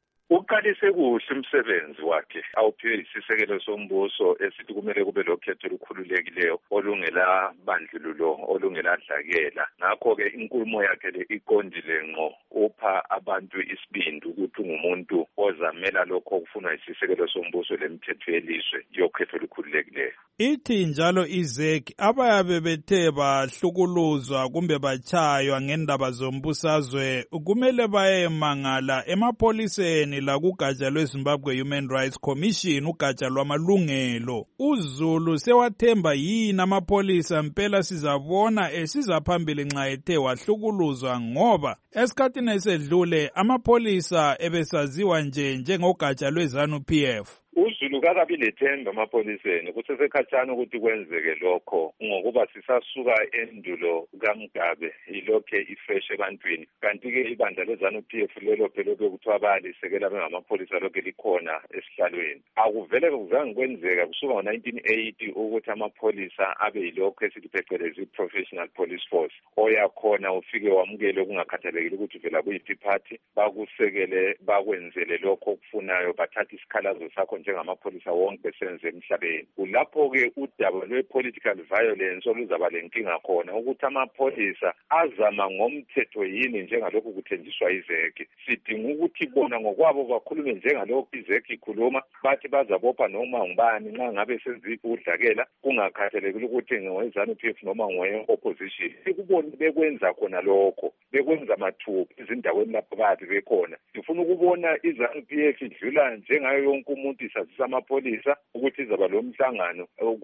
Uqalise kuhle umsebenzi wakhe awuphiwe isisekelo sombuso esithi kumele kube lokhetho olukhululekileyo olungela bandlululo olungela dlakela. Ngakho-ke inkulumo yakhe le iqondile ngqo, upha abantu isibindi ukuthi ungumuntu ozamela lokho okufunwa isisekelo sombuso lemithetho yelizwe yokhetho olukhululekileyo. Ithi njalo izeki abayabe bethe bahlukuluzwa kumbe bachaywa ngendaba zombusazwe kumele bayemangala emapoliseni la kugatsha lweZimbabwe Human Rights Commission ugatsha lwamalungelo. uZulu sewathemba yini amapolisa mpela sizabona esiza phambili nxa ethe wahlukuluzwa ngoba esikhathini esedlule amapolisa ebesaziwa nje njengogatsha lweZANU P F. uZulu kakabi lethemba emapoliseni kusesekhatshana ukuthi kwenzeke lokho ngokuba sisasuka endulo kaMgabe ilokhe ifresh ebantwini. Kanti-ke ibandla leZANU P F lelo phela bekuthiwa bayalisekela bengamapolisa lokhe likhona esihlalweni. Akuvele kuzange kwenzeka kusuka ngo-nineteen eighty ukuthi amapolisa abe yilokho esithi phecelezi professional police force oyakhona ufike wamukele kungakhathalekile ukuthi vela kuyiphi party bakusekele bakwenzele lokho okufunayo bathatha isikhalazo sakho njengamapholisa wonke besenze emhlabeni. Kulapho-ke udaba lwe-political violence oluzaba lenkinga khona ukuthi amapholisa azama ngomthetho yini njengalokhu kuthenjiswa izeki. Sidinga ukuthi bona ngokwabo bakhulume njengalokhu izeki ikhuluma bathi bazabopha noma ngubani nxa ngabe senziphi udlakela kungakhathalekile ukuthi ngoweZANU P F noma ngowe-opposition. Sikuboni bekwenza khona lokho bekwenza mathupha ezindaweni lapho bathi bekhona. Sifuna ukubona iZANU P F idlula njengayo yonke umuntu isazisa amapolisa ukuthi izaba lo mhlangano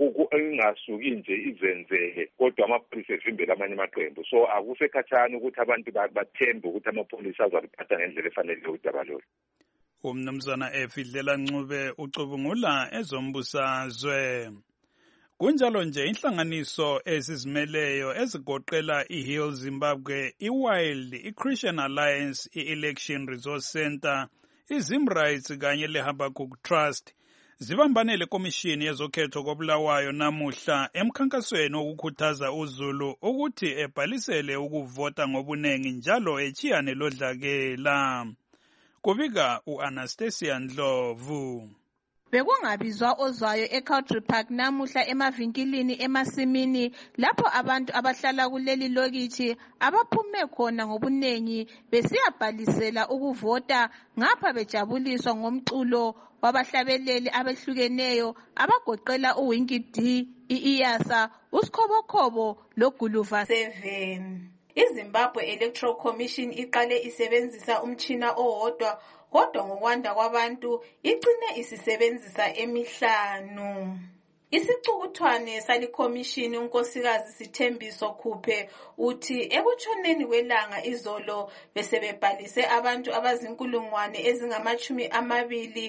ingasuki nje izenzele kodwa amapolisa evimbela amanye amaqembu. So akusekhatshana ukuthi abantu bathembe ukuthi amapolisa azaliphatha ngendlela efanele udaba lolu. Umnumzana Efidlela Ncube ucubungula ezombusazwe. Kunjalo nje inhlanganiso ezizimeleyo ezigoqela iHeal Zimbabwe, iWild, iChristian Alliance, iElection Resource Center, iZimrights kanye leHabakkuk Trust zibambane lekomishini yezokhetho koBulawayo namuhla emkhankasweni wokukhuthaza uZulu ukuthi ebhalisele ukuvota ngobunengi njalo echiyane lodlakela. Kubika uAnastasia Ndlovu. Bekungabizwa ozwayo eCountry Park namuhla emavinkilini emasimini lapho abantu abahlala kuleli lokithi abaphume khona ngobunengi besiyabhalisela ukuvota ngapha bejabuliswa ngomculo wabahlabeleli abehlukeneyo abagoqela uWinky D, iIyasa, uSkhobokhobo loGuluva seven. iZimbabwe Electoral Commission iqale isebenzisa umtshina owodwa kodwa ngokwanda kwabantu igcine isisebenzisa emihlanu. Isicukuthwane salikhomishini unkosikazi Sithembiso Khuphe uthi ekutshoneni kwelanga izolo besebebhalise abantu abazinkulungwane ezingamachumi amabili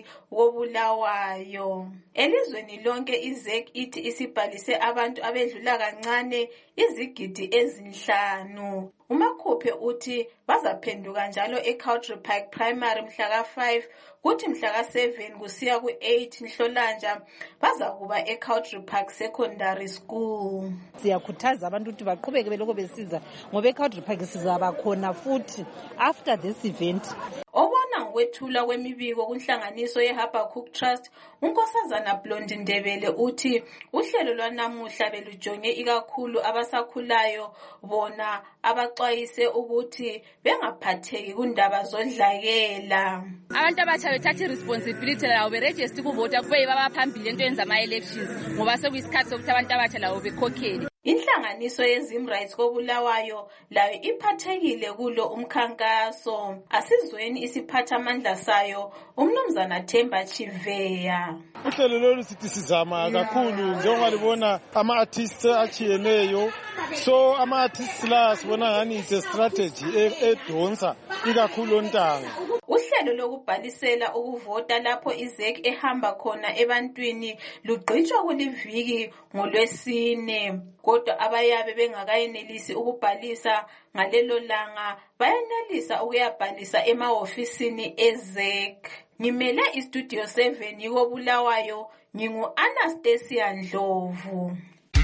koBulawayo. Elizweni lonke iZ E C ithi isibhalise abantu abedlula kancane izigidi ezinhlanu. uMakhuphe uthi bazaphenduka njalo eCountry Park Primary mhla ka five kuthi mhla ka seven kusiya ku eight Nhlolanja bazakuba eCountry Park Secondary School. Siyakhuthaza abantu ukuthi baqhubeke beloko besiza ngoba eCountry Park sizaba khona futhi after this event. Obona ngokwethula kwemibiko kunhlanganiso yeHabakkuk Trust, unkosazana Blondi Ndebele uthi uhlelo lwanamuhla belujonge ikakhulu abasakhulayo bona abaxwayise ukuthi bengaphatheki kundaba zodlakela. Abantu abatsha bethatha iresponsibility lawo beregister ukuvota kube babaphambili entweni zama-elections ngoba sekuyisikhathi sokuthi abantu abatsha lawo bekhokhele. Inhlanganiso yeZimrights koBulawayo layo iphathekile kulo umkhankaso. Asizweni isiphathamandla sayo umnumzana Themba Chiveya. Uhlelo lolu sithi sizama kakhulu njengobalibona ama-artists achiyeneyo, so ama-artists la sibona ngani it's a strategy edonsa ikakhulu ontanga. Uhlelo lokubhalisela ukuvota lapho iZ E C ehamba khona ebantwini lugqitshwa kuliviki ngoLwesine. Kodwa abayabe bengakayenelisi ukubhalisa ngalelo langa bayenelisa ukuyabhalisa emahofisini eZ E C. Ngimele iStudio seven yikoBulawayo, ngingu Anastasia Ndlovu.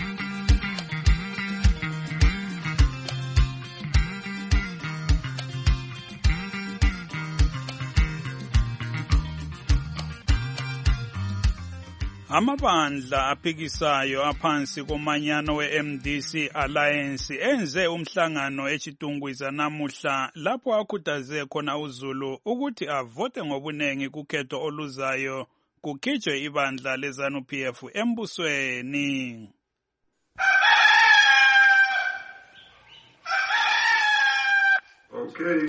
Amabandla aphikisayo aphansi komanyano we-M D C Alliance enze umhlangano eChitungwiza namuhla lapho akhuthaze khona uZulu ukuthi avote ngobunengi kukhetho oluzayo kukhitshwe ibandla leZANU P F embusweni. Okay.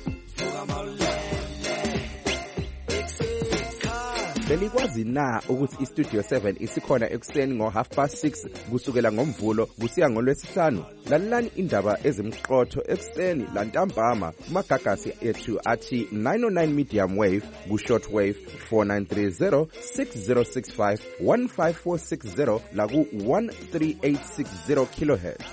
Belikwazi na ukuthi iStudio seven isikhona ekuseni ngo half past six kusukela ngomvulo kusiya ngolwesihlanu? Lalelani indaba ezimqotho ekuseni lantambama kumagagasi ethu athi nine oh nine medium wave ku short wave four nine three zero six zero six five one five four six zero la ku one three eight six zero kilohertz.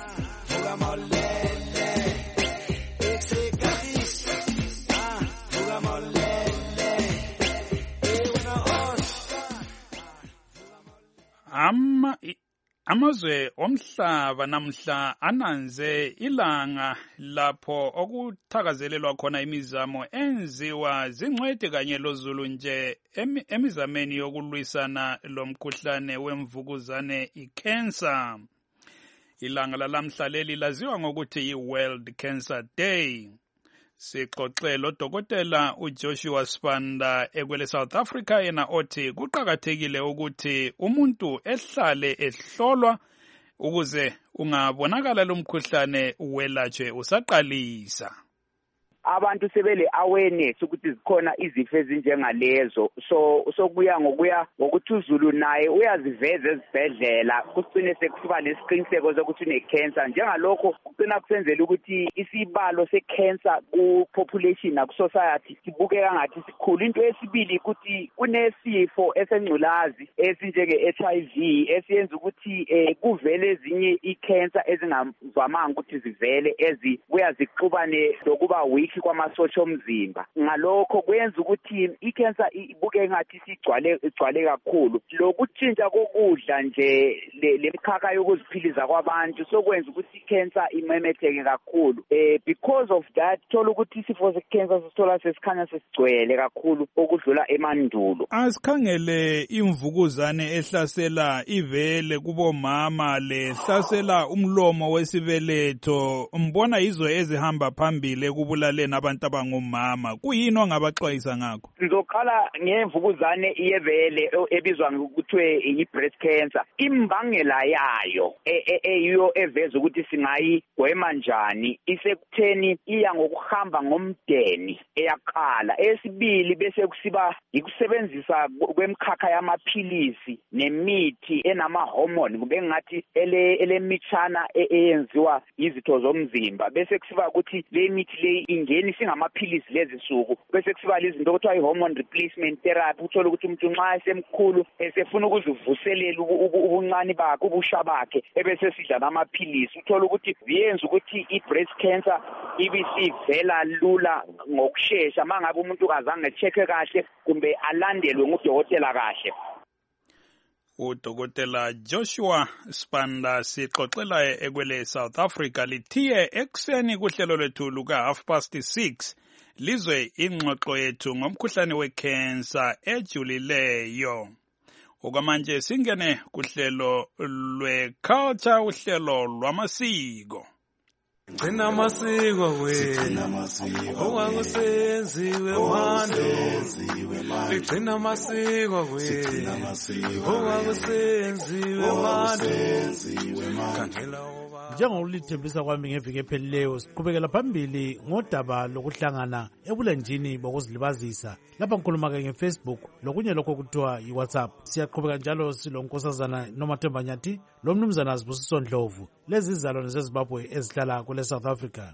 Ama amazwe omhlaba namhla ananze ilanga lapho okuthakazelelwa khona imizamo enziwa zingcwete kanye loZulu nje emizameni yokulwisana lomkhuhlane wemvukuzane icancer. Ilanga lalamhla leli laziwa ngokuthi yi-World Cancer Day. Sixoxele udokotela uJoshua Spanda ekwele South Africa yena othi kuqhakathekile ukuthi umuntu ehlale ehlolwa ukuze ungabonakala lomkhuhlane welatshwe usaqalisa. abantu sebele awareness ukuthi zikhona izifo ezinjengalezo. So sokuya ngokuya ngokuthi uZulu naye uyaziveza ezibhedlela kucine sekusiba lesiqiniseko sokuthi une cancer. Njengalokho kucina kusenzela ukuthi isibalo se-cancer ku-population na ku-society sibukeka ngathi sikhulu. Into esibili ukuthi kunesifo esengculazi esinjenge-H I V esiyenza ukuthi eh kuvele ezinye i-cancer ezingavamanga ukuthi zivele ezibuya zixubane lokuba weak kwamasosha omzimba. Ngalokho kuyenza ukuthi i-cancer ibukeka ngathi sigcwale igcwale kakhulu. Lokutshintsha kokudla nje lemkhakha yokuziphiliza kwabantu sokwenza ukuthi i-cancer imemetheke kakhulu. Eh because of that thola ukuthi isifo se-cancer sithola sesikhanya sesigcwele kakhulu okudlula emandulo. Asikhangele imvukuzane ehlasela ivele kubomama lehlasela umlomo wesibeletho, mbona yizo ezihamba phambili ekubulaleni abantu abangomama. Kuyini ongabaxwayisa ngakho? Ngizoqala ngemvukuzane yevele ebizwa ngokuthiwe i-breast cancer. Imbangela yayo eyiyo eveza ukuthi singayigwema njani isekutheni iya ngokuhamba ngomdeni eyaqala. Esibili bese kusiba ikusebenzisa kwemkhakha yamaphilisi nemithi enama-hormone kube ngathi ele elemitshana eyenziwa izitho zomzimba. Bese kusiba ukuthi le mithi le ingeni singamaphilisi lezi suku. Bese kusiba izinto okuthiwa i-hormone replacement therapy. Uthola ukuthi umuntu nxa esemkhulu esefuna ukuzivuselela ubuncane bakhe ubusha bakhe ebese sidla namaphilisi. Uthola ukuthi ziyenza ukuthi i-breast cancer ibisivela lula ngokusheshsha mangabe umuntu kazange check kahle kumbe alandelwe ngudokotela kahle. Udokotela Joshua Spanda sixoxela ekwele South Africa lithiye ekseni kuhlelo lwethu luka half past six lizwe ingxoxo yethu ngomkhuhlane wecancer ejulileyo. Okwamanje singene kuhlelo lwe-culture, uhlelo lwamasiko. Gcina amasiko wena ongakusenziwe manje gcina amasiko wena ongakusenziwe manje. Njengolithembisa kwami ngeviki ephelileyo siqhubekela phambili ngodaba lokuhlangana ebulenjini bokuzilibazisa. Lapha ngikhuluma-ke ngeFacebook lokunye lokho kuthiwa yiWhatsApp. Siyaqhubeka njalo silonkosazana Nomathemba Nyathi lomnumzana Zibusiso Ndlovu, lezi izalwane zeZimbabwe ezihlala kule South Africa.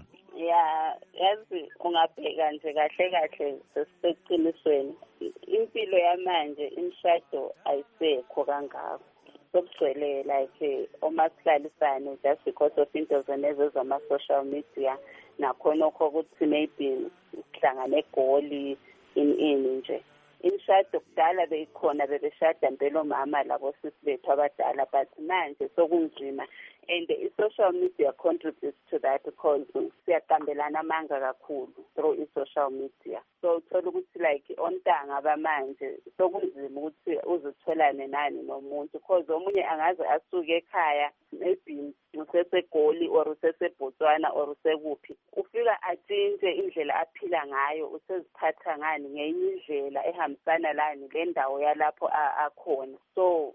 Ya yazi ungabheka nje kahle kahle sesiqinisweni impilo yamanje imshado ayisekho kangako. Sokugcwele like omasihlalisane just because of into zenezo zama-social media nakhona okho ukuthi maybe sihlangane egoli in ini nje. Imishado kudala beyikhona bebeshada mpela omama labo sisi bethu abadala but manje sokunzima and i-social media contributes to that because siyaqambelana amanga kakhulu through i-social media. So uthola ukuthi like ontanga bamanje sokunzima ukuthi uzitholane nani nomuntu because omunye angaze asuke ekhaya maybe usesegoli or usesebotswana or usekuphi ufika atshintshe indlela aphila ngayo useziphatha ngani ngenye indlela ehambisana lani le ndawo yalapho akhona. So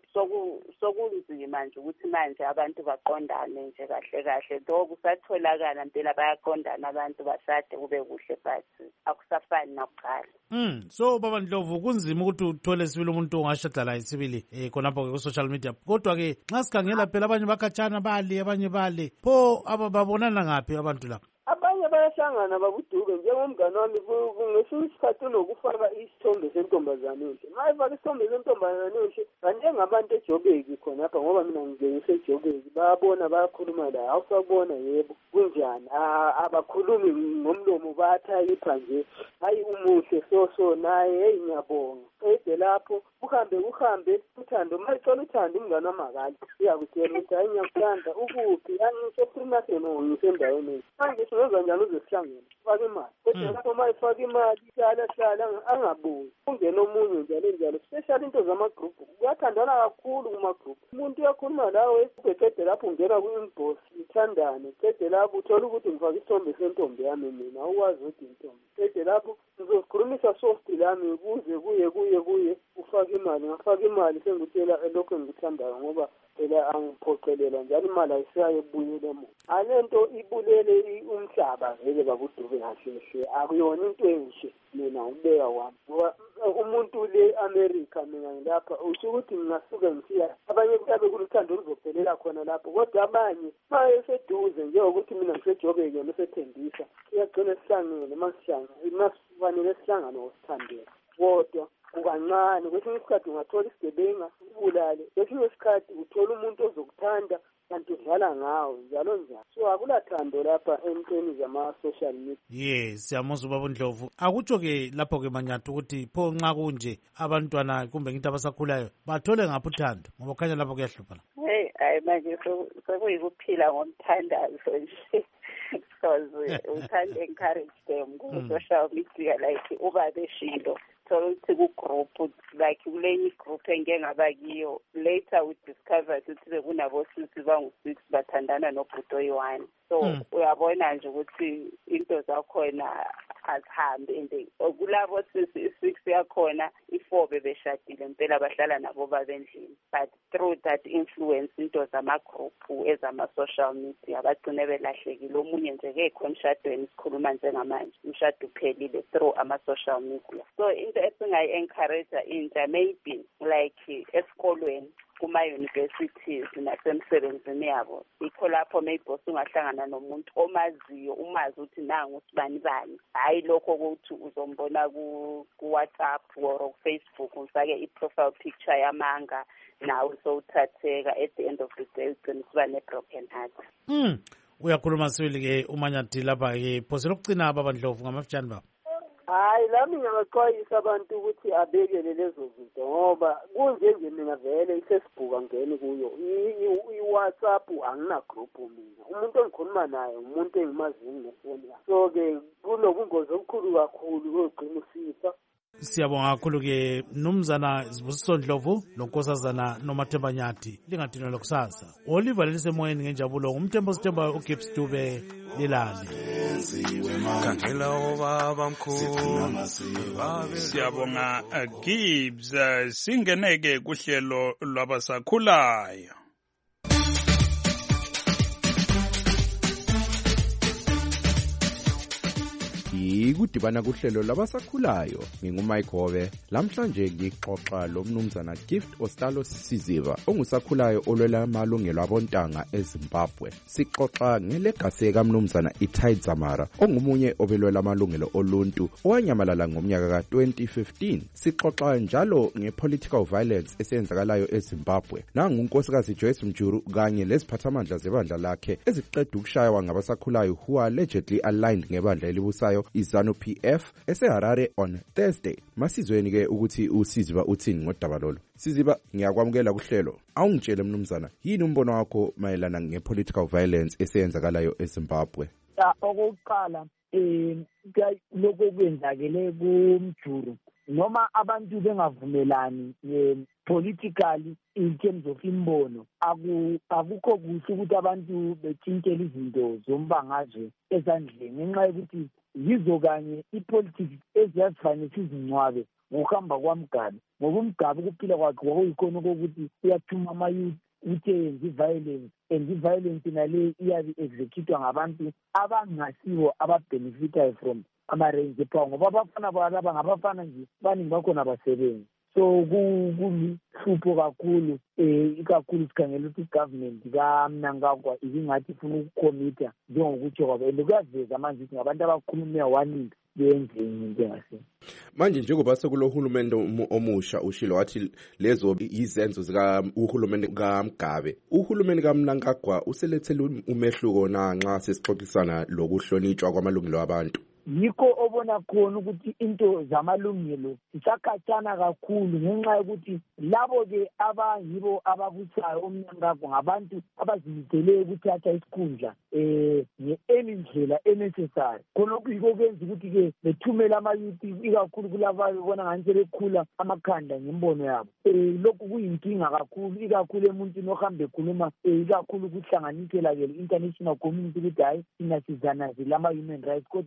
sokunzima nje ukuthi manje abantu baqondane nje kahle kahle though kusatholakala mpela bayaqondana abantu bashade kube kuhle but akusafani nakuqala. Mm so baba Ndlovu kunzima ukuthi uthole sibili umuntu ongashada la isibili eh khonapho ku social media. Kodwa ke nxa sikhangela phela abanye bakhatshana bali abanye bali pho ababonana ngaphi abantu la? Abanye bayahlangana babuduke njengomngane wami ngesinye isikhathi unokufaka isithombe sentombazane enhle. Mayifaka isithombe sentombazane enhle kanjengabantu ejobeki khonapha ngoba mina ngingekise ejobeki bayabona bayakhuluma la awusabona yebo kunjani abakhulumi ngomlomo bathayipha nje hayi umuhle so so naye hey ngiyabonga ede lapho uhambe uhambe uthando mayicela uthando umngane wamakali uyakutshela ukuthi hayi ngiyakuthanda ukuphi angisho primatheno ngisendaweni manje sizoza njalo uzesihlangene faka imali kodwa lapho mayifaka imali hlala hlala angabuyi ungena omunye njalo njalo especially into zamagroup kuyathandana kakhulu kuma-group umuntu uyakhuluma lawe ubhekede lapho ungena ku-inbox ithandane qede lapho uthola ukuthi ngifaka isithombe sentombi yami mina ukwazi ukuthi intombi qede lapho ngizozikhulumisa soft lami kuze kuye kuye kuye ufake imali ngafaka imali sengikutshela lokho engikuthandayo ngoba phela angiphoqelela njalo imali ayisiyaye ebuyele emuva. Alento ibulele umhlaba vele babuDube kahle hle akuyona into enhle mina ngibeka wami. Ngoba umuntu le America mina ngilapha usho ukuthi ngingasuka ngisiya abanye mhlawumbe kuluthando luzophelela khona lapho kodwa abanye bayeseduze njengokuthi mina ngisejobeke nesethembisa iyagcina sihlangene masihlangene masifanele sihlangane ngosithandela kodwa kukancane kwesinye isikhathi ungathola isigebenga ubulale kwesinye isikhathi uthola umuntu ozokuthanda kanti udlala ngawo njalo njalo so akulathando lapha entweni zama-social media. Yes, siyamuzwa ubaba uNdlovu. Akutsho-ke lapho-ke Manyathi ukuthi pho nxa kunje abantwana kumbe ngithi abasakhulayo bathole ngaphi uthando ngoba kukhanya lapho kuyahlupha. Hey, hayi manje sekuyikuphila ngomthandazo nje because we can't encourage them ku-social media like ubabe shilo. So ukuthi ku-group like kulenye group engeke ngaba kiyo later we discovered ukuthi bekunabo sisi bangu-six bathandana nobhuti oyi-one so uyabona nje ukuthi into zakhona azihambi and kulabo sisi i-six yakhona i-four bebeshadile impela bahlala nabo babendlini but through that influence into zama-group ezama-social media bagcine belahlekile omunye nje kekho emshadweni sikhuluma njengamanje umshado uphelile through ama-social media so into esingayi-encourage intsha maybe like esikolweni kuma-universities nasemsebenzini yabo yikho lapho maybe usungahlangana nomuntu omaziyo umazi ukuthi nangu usibani bani hhayi lokho ukuthi uzombona ku-WhatsApp or ku-Facebook ufake i-profile picture yamanga nawe sowuthatheka at the end of the day ugcina usiba ne-broken heart. Mm. Uyakhuluma sibili-ke uManyathi lapha-ke phose lokucina baba Ndlovu ngamafitshane babo. Hayi lami ngingaxwayisa abantu ukuthi abekele lezo zinto ngoba kunje nje mina vele iFacebook angeni kuyo iWhatsApp angina group mina umuntu engikhuluma naye umuntu engimaziyo ngefoni yakhe so ke kunobungozi obukhulu kakhulu ogcina usifa. Siyabonga kakhulu-ke Mnumzana Zibusiso Ndlovu lonkosazana Nomathemba Nyathi lingadinwa lokusasa Oliver lelisemoyeni ngenjabulo ngumthembo sithemba uGibbs Dube lilali. Siyabonga Gibbs. Singeneke kuhlelo lwabasakhulayo. Ikudibana kuhlelo labasakhulayo ngingumike Hobe lamhlanje ngixoxa lo Mnumzana Gift Ostalo Siziba ongusakhulayo olwela amalungelo abontanga eZimbabwe. Sixoxa ngelegasi kaMnumzana Itai Dzamara ongumunye obelwela amalungelo oluntu owanyamalala ngomnyaka ka twenty fifteen. Sixoxa njalo ngepolitical violence esenzakalayo eZimbabwe nangunkosikazi Joyce Mjuru kanye leziphathamandla zebandla lakhe eziqeda ukushaywa ngabasakhulayo who are allegedly aligned ngebandla elibusayo iZanu P F eseHarare on Thursday. Masizweni ke ukuthi uSiziba uthini ngodaba lolo. Siziba ngiyakwamukela kuhlelo. Awungitshele Mnumzana yini umbono wakho mayelana ngepolitical violence esenzakalayo eZimbabwe? Okokuqala eh lokho kwenzakele kuMjuru noma abantu bengavumelani politically in terms of imbono akukho kuhle ukuthi abantu betshintshele izinto zombangazwe ezandleni ngenxa yokuthi yizo kanye ipolitics eziyazifanele izingcwabe ngokuhamba kwaMgabe ngoba uMgabe ukuphila kwakhe kwakuyikhona kokuthi uyathuma ama-youth ukuthi yenze i-violence and i-violence nale iyabe executwa ngabantu abangasibo ababenefitayo from ama-range power ngoba abafana balaba ngabafana nje baningi bakhona abasebenzi so kulihlupho kakhulu um ikakhulu sikhangela ukuthi igovernment kaMnangagwa ibingathi ifuna ukukhomitha njengokutsho kwabo and kuyaveza manje ukuthi ngabantu abakhulumela waningi benzeni into engasini. Manje njengoba sekulo hulumende omusha ushilo wathi lezo izenzo zika uhulumende kaMgabe uhulumende kaMnangagwa uselethele umehluko na nxa sesixoxisana lokuhlonitshwa kwamalungelo abantu? Yikho obona khona ukuthi into zamalungelo zisakhatshana kakhulu ngenxa yokuthi labo-ke abayibo ababusayo uMnangagwa ngabantu abazimisele ukuthatha isikhundla um nge-any ndlela enecessary khona yikho kwenza ukuthi-ke bethumele amayuthi ikakhulu kulaba bebona ngani sebekhula amakhanda ngembono yabo um lokhu kuyinkinga kakhulu ikakhulu emuntwini ohambe ekhuluma um ikakhulu ukuhlanganisela-ke le-international community ukuthi hhayi thina sizana zilama-human rights kodwa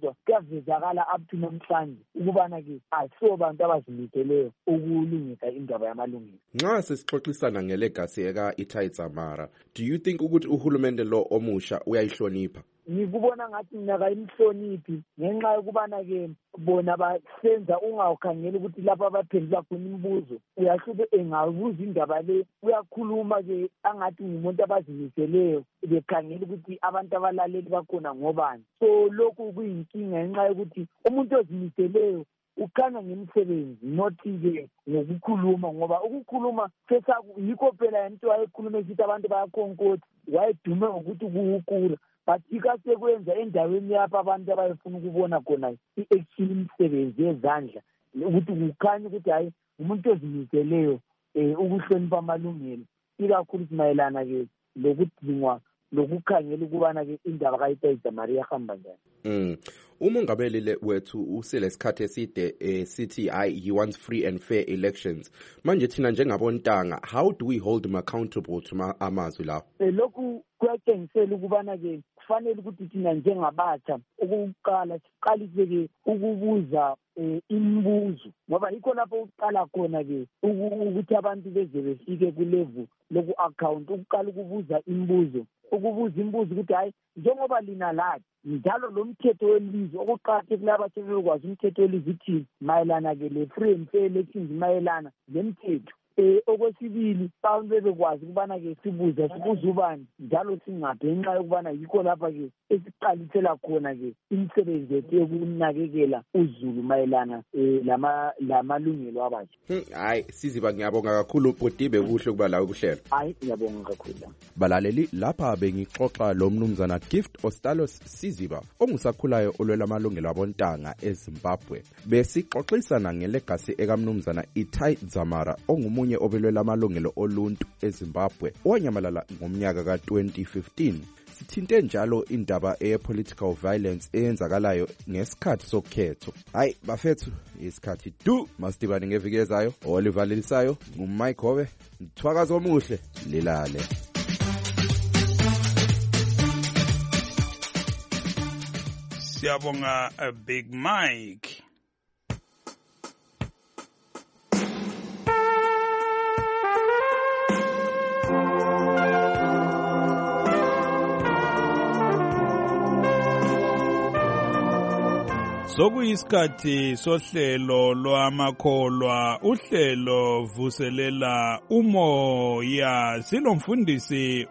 kuyavezakala up to namhlanje ukubana-ke asiso bantu abazinikeleyo ukulungisa indaba yamalungelo. Nxa sesixoxisana ngelegasi eka-Itai Dzamara, do you think ukuthi uhulumende lo omusha uyayihlonipha? Ngikubona ngathi mina kayimhloniphi ngenxa yokubana-ke bona basenza ungawukhangeli ukuthi lapho abaphendula khona imibuzo uyahluke engabuza indaba le uyakhuluma-ke angathi ngumuntu abazimiseleyo bekhangela ukuthi abantu abalaleli bakhona ngobani. So lokhu kuyinkinga ngenxa yokuthi umuntu ozimiseleyo ukhanya ngemisebenzi nothi-ke ngokukhuluma ngoba ukukhuluma yikho phela yento wayekhuluma esithi abantu bayakhonkothi wayedume ngokuthi kuwukura. Bathika sekwenza endaweni yapha abantu abayefuna ukubona khona i-action imisebenzi yezandla ukuthi kukhanya ukuthi hayi umuntu ozimiseleyo um ukuhlonipha amalungelo ikakhulu simayelana-ke lokudingwa lokukhangela ukubana-ke indaba ka-Itai Dzamara iyahamba njani. Mm. Umongameli le wethu uselesikhathi eside eh, sithi hayi he wants free and fair elections. Manje thina njengabontanga, how do we hold him accountable to amazwi lawo? Eh, lokhu kuyatshengisela ukubana-ke kufanele ukuthi thina njengabatsha ukuqala siqalise-ke ukubuza um imibuzo ngoba yikho lapho ukuqala khona-ke ukuthi abantu beze befike kulevu loku-akhawunti ukuqala ukubuza imibuzo ukubuza imibuzo ukuthi hayi njengoba lina lathi njalo lo mthetho welizwe okuqakathekile abatsha bebekwazi umthetho welizwe uthini mayelana-ke le-free and fair elections mayelana nemthetho. Eh okwesibili abantu bebekwazi ukubana-ke sibuza sibuza ubani njalo singaphi ngenxa yokubana yikho lapha-ke esiqalisela khona-ke imisebenzi yethu yokunakekela uzulu mayelana um lamalungelo abatsha. Hayi Siziba ngiyabonga kakhulu Bhodibe kuhle ukuba lawe kuhlelo. Hayi ngiyabonga kakhulu. Balaleli lapha bengixoxa lo mnumzana Gift Ostalos Siziba ongusakhulayo olwela amalungelo abontanga eZimbabwe. Besixoxisana ngelegasi ekamnumzana Itai Dzamara ongumunye obelwela amalungelo oluntu eZimbabwe owanyamalala ngomnyaka ka twenty fifteen. Sithinte njalo indaba eyepolitical violence eyenzakalayo ngesikhathi sokhetho. Hayi bafethu isikhathi du masitibane ngeviki ezayo olivalelisayo nguMike Hobe mthwakazo omuhle lilale. Siyabonga a Big Mike. Sokuyisikhathi sohlelo lwamakholwa uhlelo vuselela umoya silomfundisi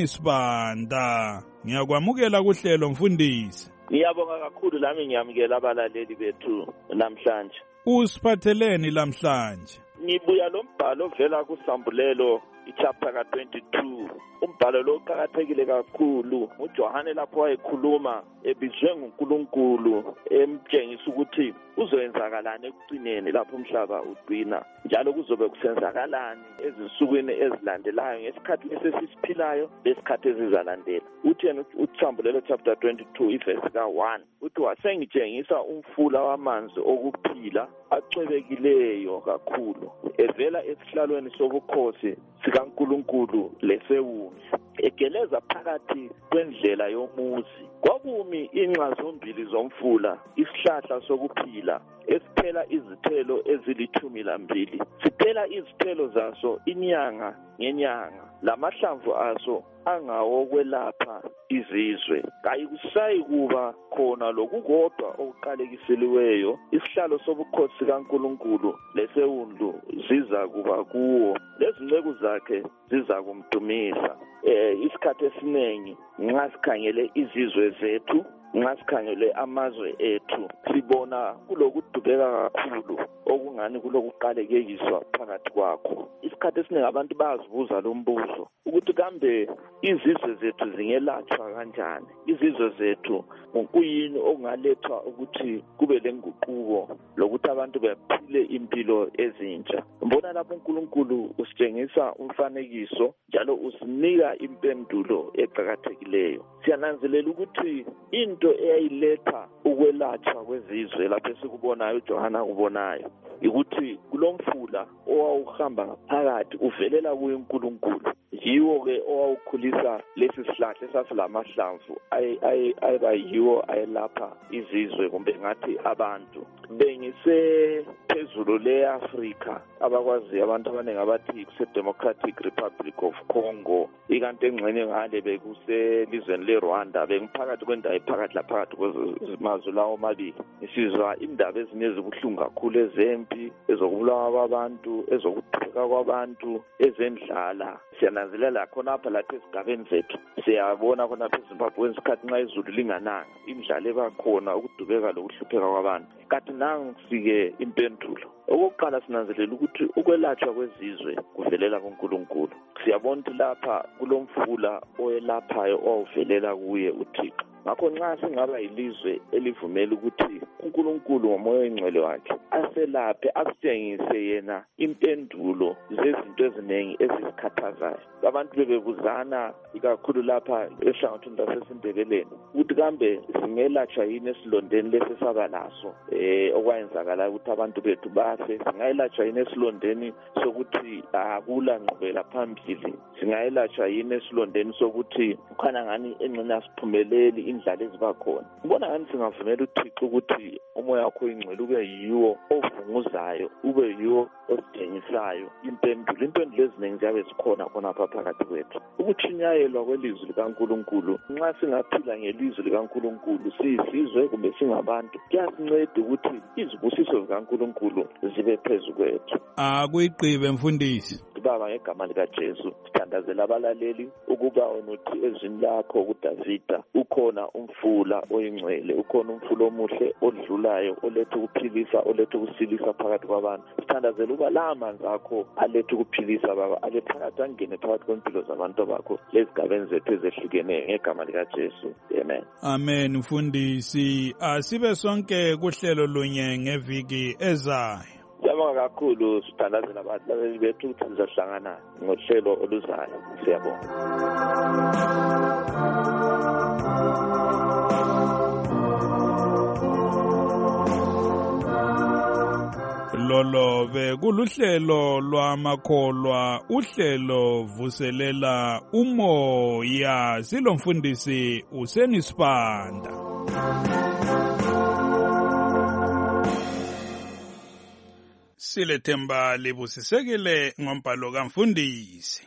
usenisibanda. Ngiyakwamukela kuhlelo mfundisi. Ngiyabonga kakhulu lami ngiyamukela abalaleli bethu namhlanje. Usiphatheleni lamhlanje? Ngibuya lo mbhalo ovela kuSambulelo ichapter ka twenty-two. Umbhalo lo uqhakathekile kakhulu. uJohane lapho wayekhuluma ebizwe nguNkulunkulu emtshengisa ukuthi uzoyenzakalani ekugcineni lapho umhlaba ugcina njalo kuzobe kusenzakalani ezinsukwini ezilandelayo ngesikhathi lesisiphilayo lesikhathi ezizalandela. Uthena uSambulelo chapter twenty-two iverse ka one uthi wasengitshengisa umfula wamanzi okuphila acwebekileyo kakhulu evela esihlalweni sobukhosi sikaNkulunkulu lesewundlu egeleza phakathi kwendlela yomuzi. Kwakumi inxa zombili zomfula isihlahla sokuphila esithela izithelo ezilithumi lambili. Sithela izithelo zaso inyanga ngenyanga lamahlamvu aso angawokwelapha izizwe. Kayikusayi kuba khona lokukodwa okuqalekiseliweyo. Isihlalo sobukhosi sikaNkulunkulu lesewundlu ziza kuba kuwo lezinceku zakhe ziza kumdumisa. Eh isikhathi esiningi nxa sikhangele izizwe zethu nxa sikhangele amazwe ethu sibona kulokudubeka kakhulu okungani kulokuqalekekiswa phakathi kwakho. Isikhathi esiningi abantu bayazibuza lo mbuzo ukuthi kambe izizwe zethu zingelatshwa kanjani? Izizwe zethu kuyini okungalethwa ukuthi kube lenguquko lokuthi abantu baphile impilo ezintsha? Mbona lapho uNkulunkulu usitshengisa umfanekiso njalo usinika impendulo eqhakathekileyo. Siyananzelela ukuthi into eyayiletha ukwelatshwa kwezizwe lapho sikubonayo uJohana kubonayo ukuthi kulomfula owawuhamba phakathi uvelela kuye uNkulunkulu yiwo-ke owawukhulisa lesi sihlahla esasilamahlamvu ayeba yiwo ayelapha izizwe kumbe ngathi abantu. Bengise phezulu le-Afrika abakwaziyo abantu abaningi abathi kuse-Democratic Republic of Congo, ikanti engxenye ngale bekuselizweni le-Rwanda. Bengiphakathi kwendawo ephakathi laphakathi kwamazwe lawo amabili. Isizwa indaba ezinye ezibuhlungu kakhulu, ezempi, ezokubulawa kwabantu, ezokudubeka kwabantu, ezendlala. Siyananzelela khonapha lapha ezigabeni zethu, siyabona khonapha eZimbabwe ngesikhathi nxa izulu lingananga, indlala ebakhona, ukudubeka lokuhlupheka kwabantu. Kanti nansi-ke impendulo. Okokuqala sinanzelela ukuthi ukwelatshwa kwezizwe kuvelela kuNkulunkulu. Siyabona ukuthi lapha kulomfula oyelaphayo owuvelela kuye uThixo. Ngakho nxa singaba yilizwe elivumela ukuthi uNkulunkulu ngomoya oyingcwele wakhe aselaphe, asitshengise yena impendulo zezinto eziningi ezisikhathazayo. Abantu bebebuzana ikakhulu lapha ehlangothini lasesindebeleni ukuthi kambe singelatshwa yini esilondeni lesi saba laso eh okwayenzakala ukuthi abantu bethu bafe, singayelatshwa yini esilondeni sokuthi akula ngqubela phambili, singayelatshwa yini esilondeni sokuthi khona ngani engcina asiphumeleli indlala eziba khona. Ubona ngani singavumela uThixo ukuthi umoya wakho oyingcwele ube yiwo ovunguzayo, ube yiwo ositshengisayo impendulo. Impendulo eziningi ziyabe zikhona khonapha phakathi kwethu. Ukutshinyayelwa kwelizwi likaNkulunkulu, nxa singaphila ngelizwi likaNkulunkulu siyisizwe kumbe singabantu, kuyasinceda ukuthi izibusiso zikaNkulunkulu zibe phezu kwethu. Akuyigqibe mfundisi. Baba, ngegama likaJesu sithandazela abalaleli ukuba onothi ezwini lakho kuDavida ukhona umfula oyingcwele, ukhona umfula omuhle odlulayo oletha ukuphilisa, oletha ukusilisa phakathi kwabantu. Sithandazela ukuba la amanzi akho aletha ukuphilisa Baba, ale phakathi angene phakathi kwempilo zabantu bakho lezigabeni zethu ezehlukeneyo ngegama likaJesu. Amen. Amen mfundisi. Asibe sonke kuhlelo lunye ngeviki ezayo. Siyabonga kakhulu, sithandazela abalaleli bethu ukuthi sizohlangana ngohlelo oluzayo. Siyabonga. Lolo bekuluhlelo lwamakholwa, uhlelo vuselela umoya. Silomfundisi uSeni Sibanda. Silethemba libusisekile ngombhalo kamfundisi.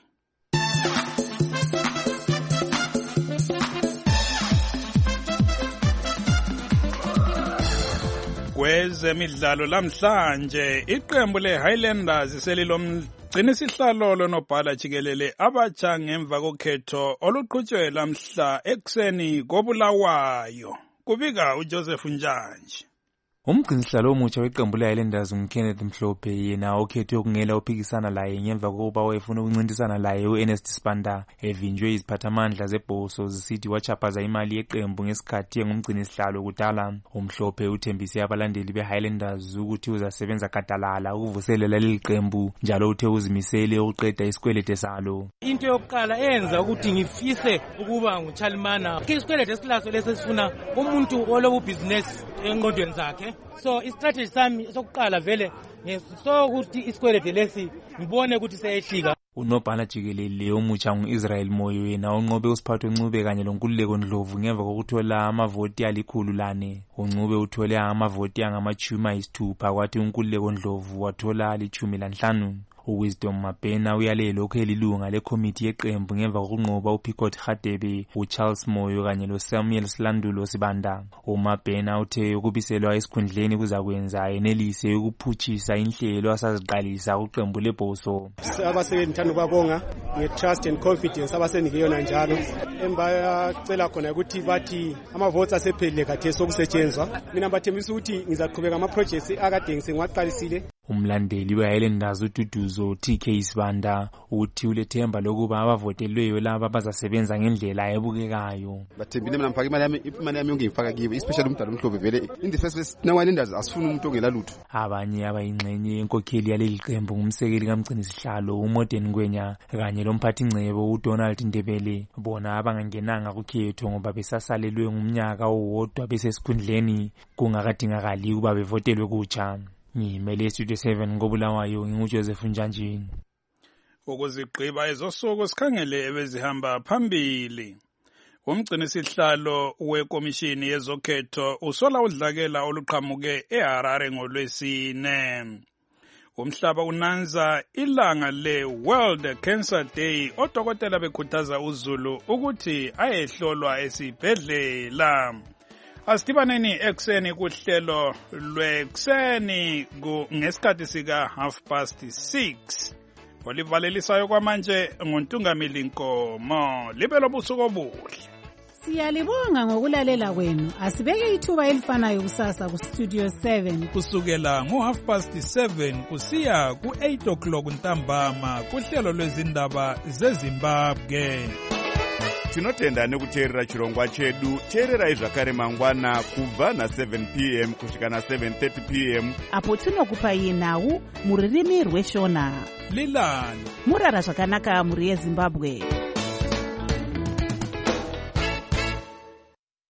Kwezemidlalo lamhlanje iqembu leHighlanders selilomgcina isihlalo lonobhala jikelele abatsha ngemva kokhetho oluqhutshwe lamhla ekseni koBulawayo. Kubika uJoseph Njanji. Umgcinisihlalo omutsha weqembu leHighlanders nguKenneth Mhlophe, yena okhethwe ukungela uphikisana laye ngemva kokuba wayefuna ukuncintisana laye uErnest Sibanda evinjwe iziphathamandla zebhoso zisithi wachaphaza imali yeqembu ngesikhathi engumgcinisihlalo kudala. uMhlophe uthembise abalandeli beHighlanders ukuthi uzasebenza gadalala ukuvuselela leli qembu, njalo uthe uzimisele ukuqeda isikwelede salo. Into yokuqala eyenza ukuthi ngifise ukuba nguChalimana, isikwelede esilaso lesifuna umuntu olobu business engqondweni zakhe. So istrategy sami sokuqala vele ngeso ukuthi isikwelede lesi ngibone ukuthi seyehlika. Unobhala jikelele omutsha ngu-Israel Moyo, yena unqobe uSiphatho Ncube kanye loNkululeko Ndlovu ngemva kokuthola amavoti alikhulu lane. uNcube uthole amavoti angamachumi ayisithupha, kwathi uNkululeko Ndlovu wathola alichumi lanhlanu. uWisdom Mabhena uyalele lokhu elilunga lekomiti yeqembu ngemva kokunqoba uPicot Hadebe, uCharles Moyo kanye loSamuel Slandulo Sibanda. uMabhena uthe ukubiselwa esikhundleni kuzakwenza enelise ukuphutshisa inhlelo asaziqalisa uqembu lebhoso. Abasebenzi ngithanda ukubabonga ngetrust and confidence abasenike yona njalo. Embacela khona ukuthi bathi amavoti asephelile khathesi sokusetshenzwa. Mina bathembisa ukuthi ngizaqhubeka ama-projects akade ngisengiwaqalisile. Umlandeli weHighlanders uDuduzo T K Sibanda uthi ulethemba lokuba abavotelweyo laba bazasebenza ngendlela ebukekayo. Bathembile mina mfaka imali yami, imali yami yonke ngifaka kibo, especially umdala uMhlophe vele. In the first place naWhighlanders asifuna umuntu ongela lutho. Abanye abayingxenye yenkokheli yaleli qembu ngumsekeli kamgcinisihlalo uModern Ngwenya kanye lomphathi ngcebo uDonald Ndebele, bona abangangenanga kukhetho ngoba besasalelwe ngumnyaka owodwa besesikhundleni kungakadingakali ukuba bevotelwe kutsha. Ngimele Studio seven ngoBulawayo, nginguJoseph Njanjini. ukuzigqiba ezosuku sikhangele ebezihamba phambili. Umgcini sihlalo wekomishini yezokhetho usola udlakela oluqhamuke eHarare ngolwesine. Umhlaba unanza ilanga le-World Cancer Day, odokotela bekhuthaza uZulu ukuthi ayehlolwa esibhedlela. Asidibaneni ekuseni kuhlelo lwekuseni ngesikhathi sika half past six. Olivalelisayo kwamanje nguntungamili Nkomo. Libe lobusuku obuhle. Siyalibonga ngokulalela kwenu. Asibeke ithuba elifanayo kusasa ku Studio seven. Kusukela ngo half past seven kusiya ku eight o'clock ntambama kuhlelo lwezindaba zeZimbabwe. Tinotenda nekuteerera chirongwa chedu. Teererai zvakare mangwana kubva na seven p m kusvika na seven thirty p m apo tinokupai nhau muririmi rweshona. Lilani murara zvakanaka muri yeZimbabwe.